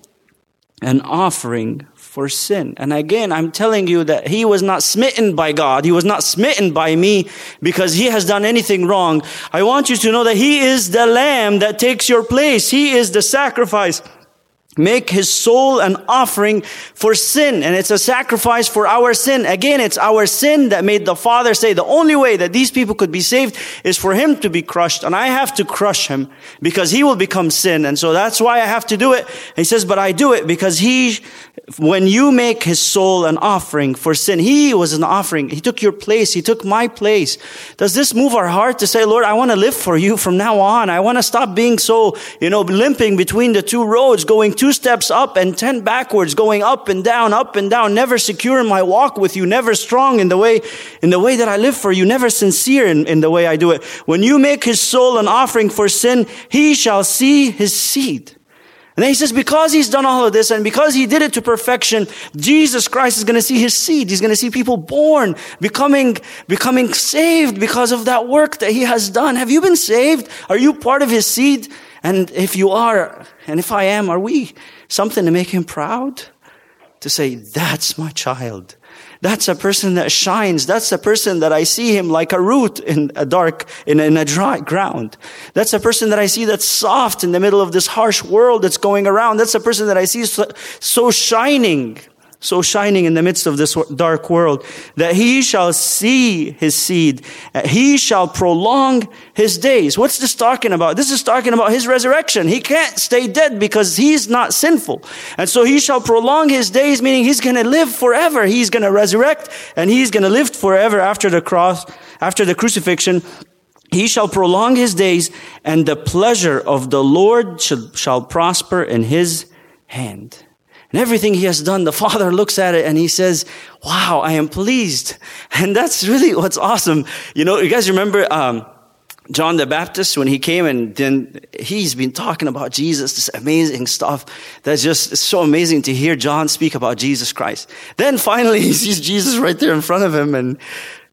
an offering for sin. And again, I'm telling you that he was not smitten by God. He was not smitten by me because he has done anything wrong. I want you to know that he is the lamb that takes your place. He is the sacrifice. Make his soul an offering for sin. And it's a sacrifice for our sin. Again, it's our sin that made the Father say the only way that these people could be saved is for him to be crushed. And I have to crush him because he will become sin. And so that's why I have to do it. And he says, but I do it because he, when you make his soul an offering for sin, he was an offering. He took your place. He took my place. Does this move our heart to say, Lord, I want to live for you from now on. I want to stop being so, you know, limping between the two roads, going two steps up and ten backwards, going up and down, up and down, never secure in my walk with you, never strong in the way, in the way that I live for you, never sincere in, in the way I do it. When you make his soul an offering for sin, he shall see his seed. And then he says, because he's done all of this and because he did it to perfection, Jesus Christ is going to see his seed. He's going to see people born, becoming, becoming saved because of that work that he has done. Have you been saved? Are you part of his seed? And if you are, and if I am, are we something to make him proud? To say, that's my child. That's a person that shines. That's a person that I see him like a root in a dark, in a, in a dry ground. That's a person that I see that's soft in the middle of this harsh world that's going around. That's a person that I see so, so shining. So shining in the midst of this dark world, that he shall see his seed. He shall prolong his days. What's this talking about? This is talking about his resurrection. He can't stay dead because he's not sinful. And so he shall prolong his days, meaning he's going to live forever. He's going to resurrect and he's going to live forever after the cross, after the crucifixion. He shall prolong his days, and the pleasure of the Lord shall, shall prosper in his hand. And everything he has done, the Father looks at it and he says, wow, I am pleased. And that's really what's awesome. You know, you guys remember um, John the Baptist when he came, and then he's been talking about Jesus, this amazing stuff that's just so amazing to hear John speak about Jesus Christ. Then finally he sees Jesus right there in front of him, and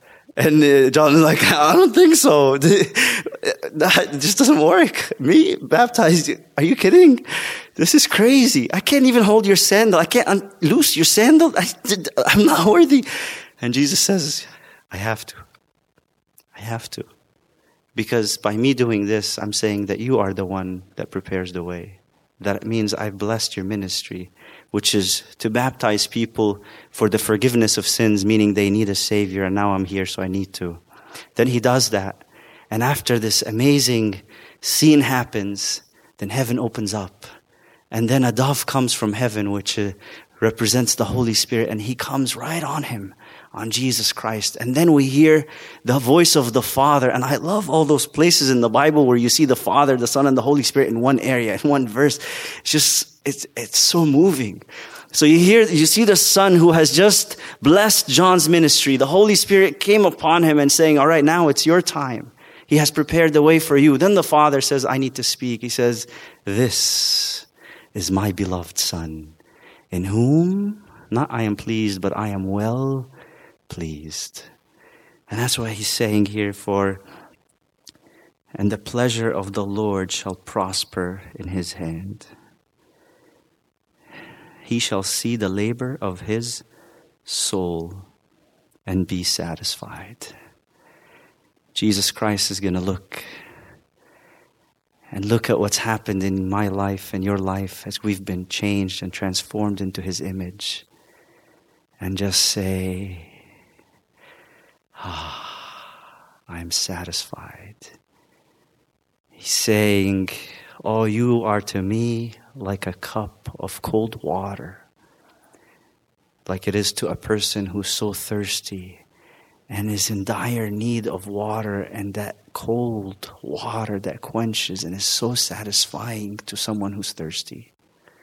And uh, John is like, I don't think so. That just doesn't work. Me baptized? Are you kidding? This is crazy. I can't even hold your sandal. I can't un- loose your sandal. I, I'm not worthy. And Jesus says, I have to. I have to. Because by me doing this, I'm saying that you are the one that prepares the way. That means I've blessed your ministry, which is to baptize people for the forgiveness of sins, meaning they need a Savior, and now I'm here, so I need to. Then he does that. And after this amazing scene happens, then heaven opens up. And then a dove comes from heaven, which uh, represents the Holy Spirit, and he comes right on him, on Jesus Christ. And then we hear the voice of the Father. And I love all those places in the Bible where you see the Father, the Son, and the Holy Spirit in one area, in one verse. It's just, it's, it's so moving. So you hear, you see the Son who has just blessed John's ministry. The Holy Spirit came upon him and saying, all right, now it's your time. He has prepared the way for you. Then the Father says, I need to speak. He says, this is my beloved Son, in whom not I am pleased, but I am well pleased. And that's why he's saying here, for, and the pleasure of the Lord shall prosper in his hand. He shall see the labor of his soul and be satisfied. Jesus Christ is going to look and look at what's happened in my life and your life as we've been changed and transformed into his image, and just say, ah, I'm satisfied. He's saying, oh, you are to me like a cup of cold water, like it is to a person who's so thirsty and is in dire need of water, and that cold water that quenches and is so satisfying to someone who's thirsty.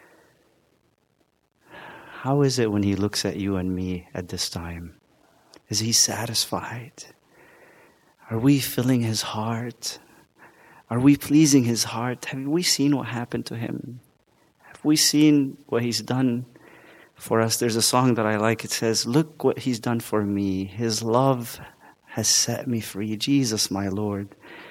How is it when he looks at you and me at this time? Is he satisfied? Are we filling his heart? Are we pleasing his heart? Have we seen what happened to him? Have we seen what he's done for us? There's a song that I like. It says, look what he's done for me. His love has set me free. Jesus, my Lord.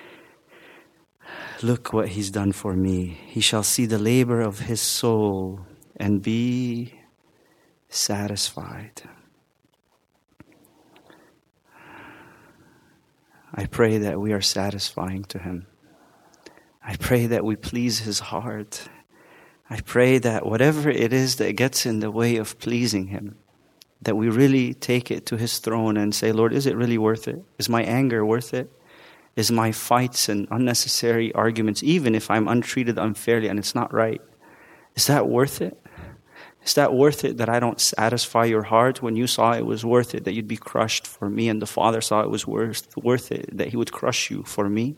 Look what he's done for me. He shall see the labor of his soul and be satisfied. I pray that we are satisfying to him. I pray that we please his heart. I pray that whatever it is that gets in the way of pleasing him, that we really take it to his throne and say, Lord, is it really worth it? Is my anger worth it? Is my fights and unnecessary arguments, even if I'm untreated unfairly and it's not right, is that worth it? Is that worth it that I don't satisfy your heart when you saw it was worth it, that you'd be crushed for me, and the Father saw it was worth, worth it, that he would crush you for me?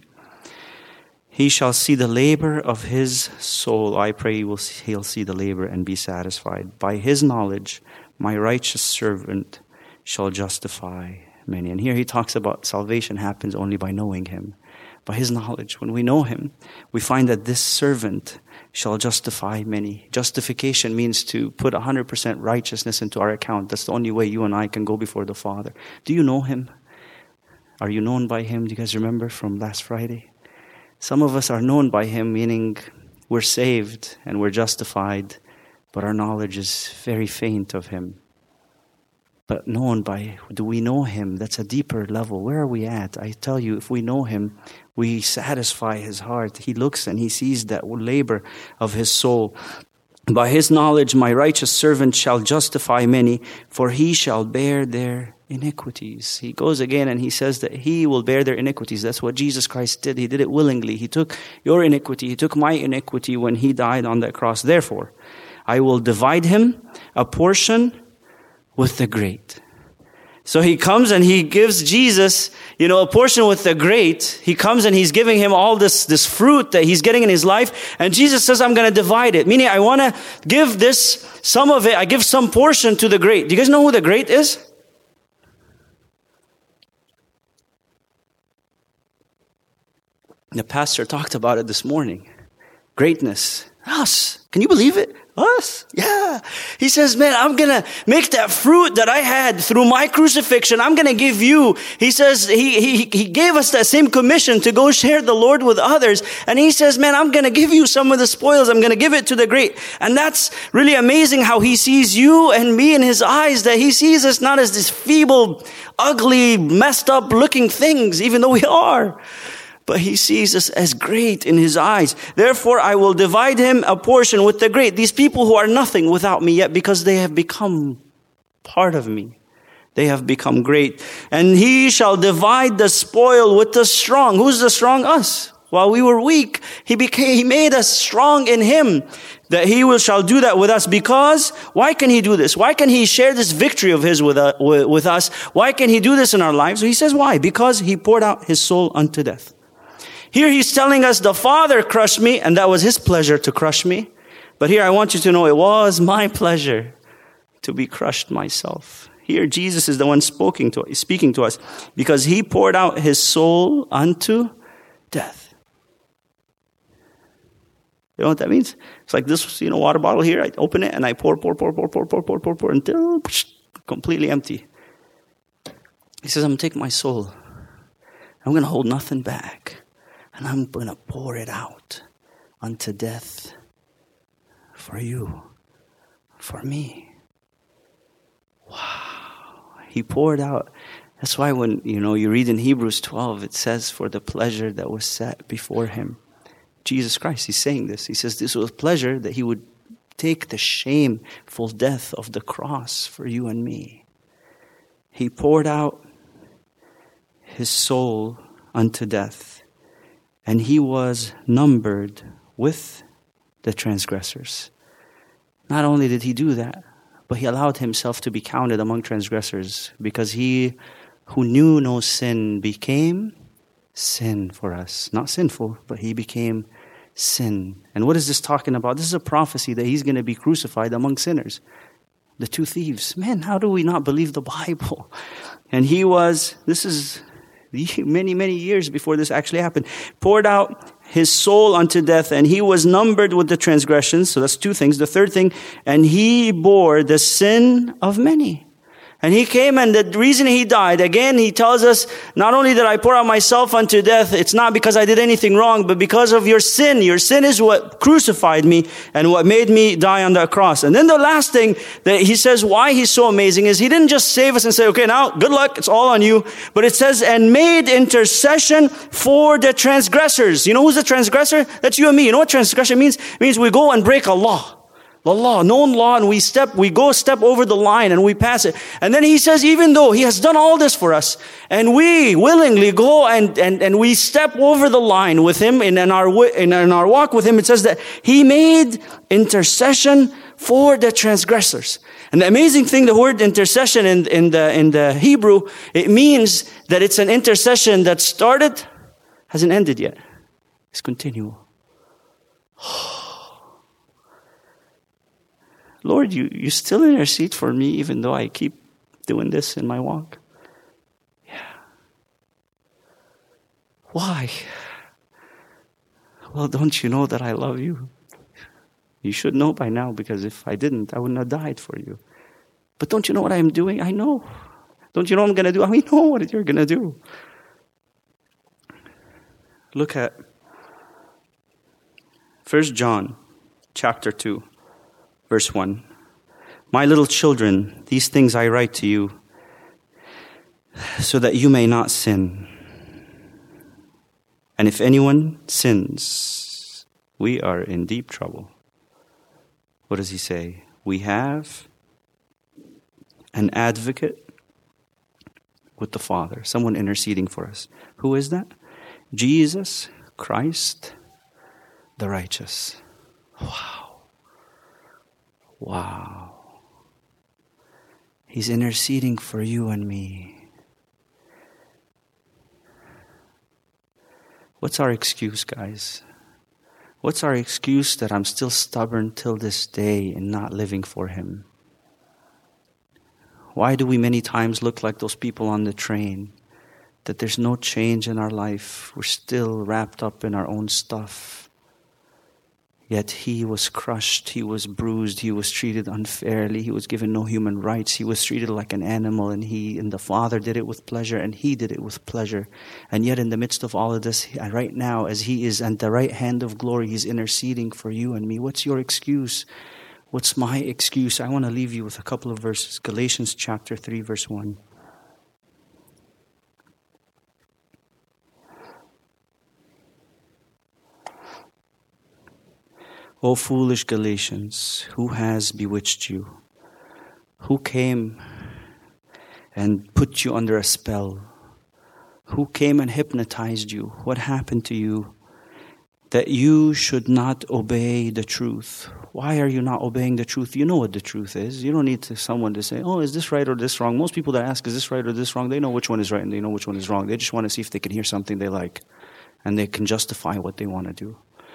He shall see the labor of his soul. I pray he will, he'll see the labor and be satisfied. By his knowledge, my righteous servant shall justify many. And here he talks about salvation happens only by knowing him. By his knowledge, when we know him, we find that this servant shall justify many. Justification means to put one hundred percent righteousness into our account. That's the only way you and I can go before the Father. Do you know him? Are you known by him? Do you guys remember from last Friday? Some of us are known by him, meaning we're saved and we're justified, but our knowledge is very faint of him. But known by, do we know him? That's a deeper level. Where are we at? I tell you, if we know him, we satisfy his heart. He looks and he sees that labor of his soul. By his knowledge, my righteous servant shall justify many, for he shall bear their iniquities. He goes again and he says that he will bear their iniquities. That's what Jesus Christ did. He did it willingly. He took your iniquity. He took my iniquity when he died on that cross. Therefore, I will divide him a portion with the great. So he comes and he gives Jesus, you know, a portion with the great. He comes and he's giving him all this, this fruit that he's getting in his life. And Jesus says, I'm going to divide it. Meaning I want to give this, some of it, I give some portion to the great. Do you guys know who the great is? The pastor talked about it this morning. Greatness. Us. Can you believe it? Us? Yeah. He says, man, I'm going to make that fruit that I had through my crucifixion, I'm going to give you. He says, he, he, he gave us that same commission to go share the Lord with others. And he says, man, I'm going to give you some of the spoils. I'm going to give it to the great. And that's really amazing how he sees you and me in his eyes, that he sees us not as this feeble, ugly, messed up looking things, even though we are. but he sees us as great in his eyes. Therefore, I will divide him a portion with the great. These people who are nothing without me, yet because they have become part of me, they have become great. And he shall divide the spoil with the strong. Who's the strong? Us. While we were weak, he became, he made us strong in him, that he will shall do that with us. Because, why can he do this? Why can he share this victory of his with, uh, with, with us? Why can he do this in our lives? He says, why? Because he poured out his soul unto death. Here he's telling us the Father crushed me, and that was his pleasure to crush me. But here I want you to know it was my pleasure to be crushed myself. Here Jesus is the one speaking to, speaking to us, because he poured out his soul unto death. You know what that means? It's like this, you know, water bottle here. I open it and I pour, pour, pour, pour, pour, pour, pour, pour, pour, until completely empty. He says, I'm going to take my soul. I'm going to hold nothing back. And I'm going to pour it out unto death for you, for me. Wow. He poured out. That's why when, you know, you read in Hebrews twelve, it says, for the pleasure that was set before him. Jesus Christ, he's saying this. He says this was pleasure that he would take the shameful death of the cross for you and me. He poured out his soul unto death, and he was numbered with the transgressors. Not only did he do that, but he allowed himself to be counted among transgressors, because he who knew no sin became sin for us. Not sinful, but he became sin. And what is this talking about? This is a prophecy that he's going to be crucified among sinners. The two thieves. Man, how do we not believe the Bible? And he was, this is many, many years before this actually happened, poured out his soul unto death, and he was numbered with the transgressions. So that's two things. The third thing, and he bore the sin of many. And he came, and the reason he died, again, he tells us, not only did I pour out myself unto death, it's not because I did anything wrong, but because of your sin. Your sin is what crucified me and what made me die on that cross. And then the last thing that he says why he's so amazing is he didn't just save us and say, okay, now good luck, it's all on you. But it says, and made intercession for the transgressors. You know who's the transgressor? That's you and me. You know what transgression means? It means we go and break a law. The law, known law, and we step, we go step over the line and we pass it. And then he says, even though he has done all this for us, and we willingly go and, and, and we step over the line with him in, in our, in, in our walk with him, it says that he made intercession for the transgressors. And the amazing thing, the word intercession in, in the, in the Hebrew, it means that it's an intercession that started, hasn't ended yet. It's continual. Lord, you, you still intercede for me even though I keep doing this in my walk? Yeah. Why? Well, don't you know that I love you? You should know by now, because if I didn't, I wouldn't have died for you. But don't you know what I'm doing? I know. Don't you know what I'm going to do? I know what you're going to do. Look at First John chapter two. Verse one, my little children, these things I write to you, so that you may not sin. And if anyone sins, we are in deep trouble. What does he say? We have an advocate with the Father, someone interceding for us. Who is that? Jesus Christ, the righteous. Wow. Wow. He's interceding for you and me. What's our excuse, guys? What's our excuse that I'm still stubborn till this day in not living for him? Why do we many times look like those people on the train? That there's no change in our life. We're still wrapped up in our own stuff. Yet he was crushed, he was bruised, he was treated unfairly, he was given no human rights, he was treated like an animal, and he and the Father did it with pleasure, and he did it with pleasure. And yet in the midst of all of this, right now, as he is at the right hand of glory, he's interceding for you and me. What's your excuse? What's my excuse? I want to leave you with a couple of verses. Galatians chapter three, verse one. O foolish Galatians, who has bewitched you? Who came and put you under a spell? Who came and hypnotized you? What happened to you that you should not obey the truth? Why are you not obeying the truth? You know what the truth is. You don't need to, someone to say, oh, is this right or this wrong? Most people that ask, is this right or this wrong? They know which one is right and they know which one is wrong. They just want to see if they can hear something they like and they can justify what they want to do.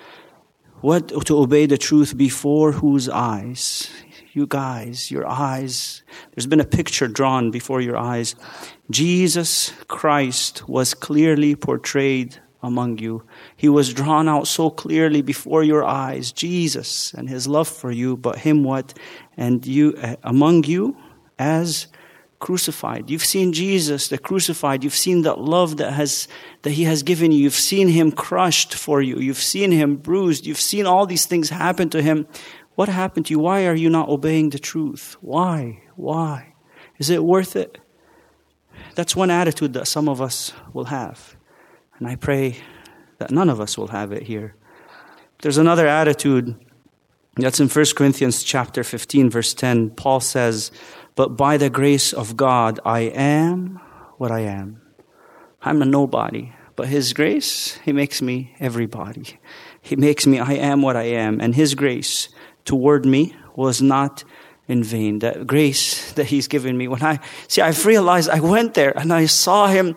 What to obey the truth before whose eyes? You guys, your eyes. There's been a picture drawn before your eyes. Jesus Christ was clearly portrayed among you. He was drawn out so clearly before your eyes. Jesus and his love for you, but him what? And you uh, among you as crucified. You've seen Jesus, the crucified. You've seen that love that has that he has given you. You've seen him crushed for you. You've seen him bruised. You've seen all these things happen to him. What happened to you? Why are you not obeying the truth? Why? Why? Is it worth it? That's one attitude that some of us will have. And I pray that none of us will have it here. There's another attitude that's in First Corinthians chapter fifteen, verse ten. Paul says, but by the grace of God, I am what I am. I'm a nobody. But his grace, he makes me everybody. He makes me, I am what I am. And his grace toward me was not in vain. That grace that he's given me. When I, see, I've realized I went there and I saw him,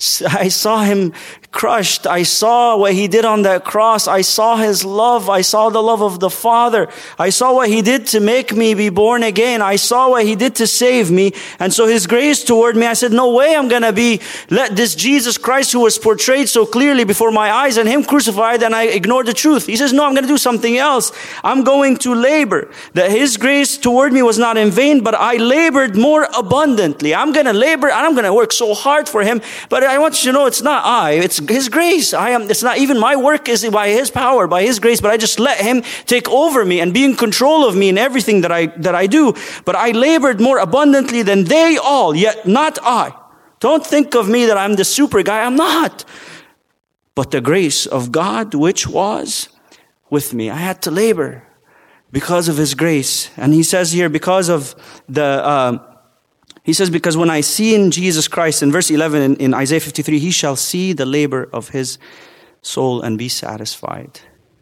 I saw him crushed. I saw what he did on that cross. I saw his love. I saw the love of the Father. I saw what he did to make me be born again. I saw what he did to save me. And so his grace toward me, I said, no way I'm going to be, let this Jesus Christ who was portrayed so clearly before my eyes and him crucified, and I ignored the truth. He says, no, I'm going to do something else. I'm going to labor. That his grace toward me was not in vain, but I labored more abundantly. I'm going to labor and I'm going to work so hard for him. But I want you to know it's not I, it's his grace. I am, it's not even my work, is by his power, by his grace, but I just let him take over me and be in control of me in everything that I, that I do. But I labored more abundantly than they all, yet not I. Don't think of me that I'm the super guy. I'm not. But the grace of God, which was with me. I had to labor because of his grace. And he says here, because of the, uh, he says, because when I see in Jesus Christ, in verse eleven in, in Isaiah fifty-three, he shall see the labor of his soul and be satisfied.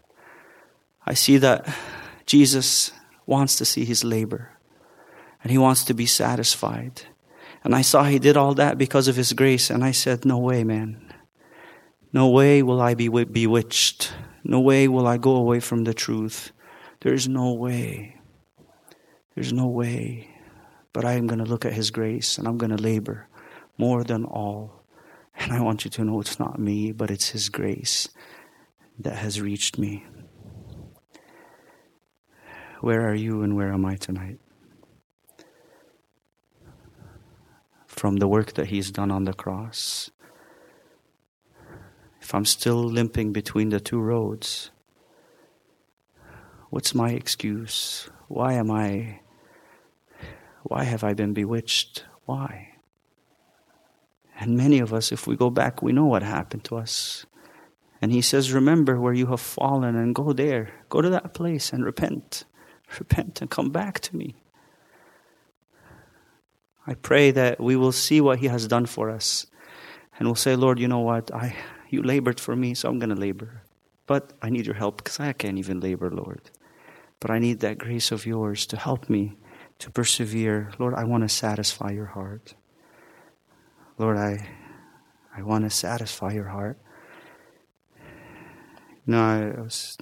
I see that Jesus wants to see his labor and he wants to be satisfied. And I saw he did all that because of his grace. And I said, no way, man. No way will I be bewitched. No way will I go away from the truth. There's no way. There's no way. But I am going to look at his grace and I'm going to labor more than all. And I want you to know it's not me, but it's his grace that has reached me. Where are you and where am I tonight? From the work that he's done on the cross. If I'm still limping between the two roads, what's my excuse? Why am I, why have I been bewitched? Why? And many of us, if we go back, we know what happened to us. And he says, remember where you have fallen and go there. Go to that place and repent. Repent and come back to me. I pray that we will see what he has done for us. And we'll say, Lord, you know what? I you labored for me, so I'm going to labor. But I need your help because I can't even labor, Lord. But I need that grace of yours to help me to persevere. Lord, I want to satisfy your heart. Lord, I I want to satisfy your heart. You know, I was,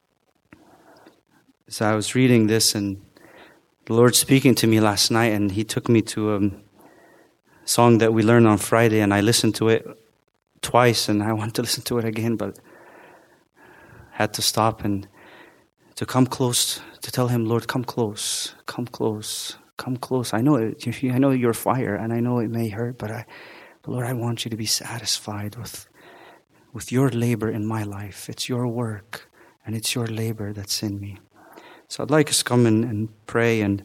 so I was reading this and the Lord speaking to me last night, and he took me to a song that we learned on Friday, and I listened to it twice, and I want to listen to it again, but had to stop and to come close, to tell him, Lord, come close, come close, come close. I know it, I know you're fire, and I know it may hurt, but I, but Lord, I want you to be satisfied with, with your labor in my life. It's your work, and it's your labor that's in me. So I'd like us to come in and pray, and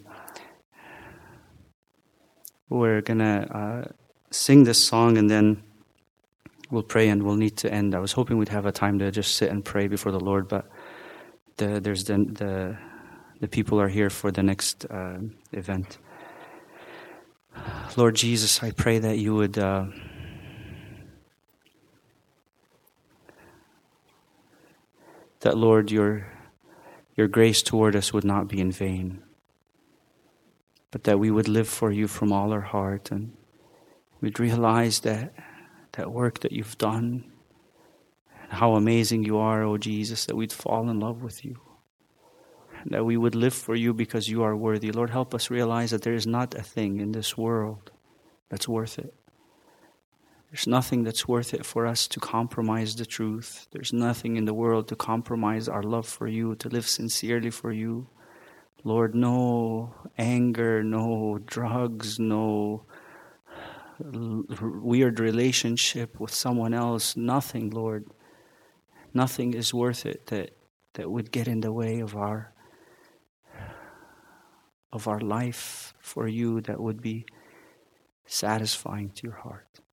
we're going to uh, sing this song, and then we'll pray, and we'll need to end. I was hoping we'd have a time to just sit and pray before the Lord, but the, there's the, the, the people are here for the next uh, event. Lord Jesus, I pray that you would uh, that, Lord, your your grace toward us would not be in vain, but that we would live for you from all our heart, and we'd realize that that work that you've done, and how amazing you are, oh Jesus, that we'd fall in love with you, and that we would live for you because you are worthy. Lord, help us realize that there is not a thing in this world that's worth it. There's nothing that's worth it for us to compromise the truth. There's nothing in the world to compromise our love for you, to live sincerely for you. Lord, no anger, no drugs, no weird relationship with someone else. Nothing, Lord. Nothing is worth it that, that would get in the way of our of our life for you, that would be satisfying to your heart.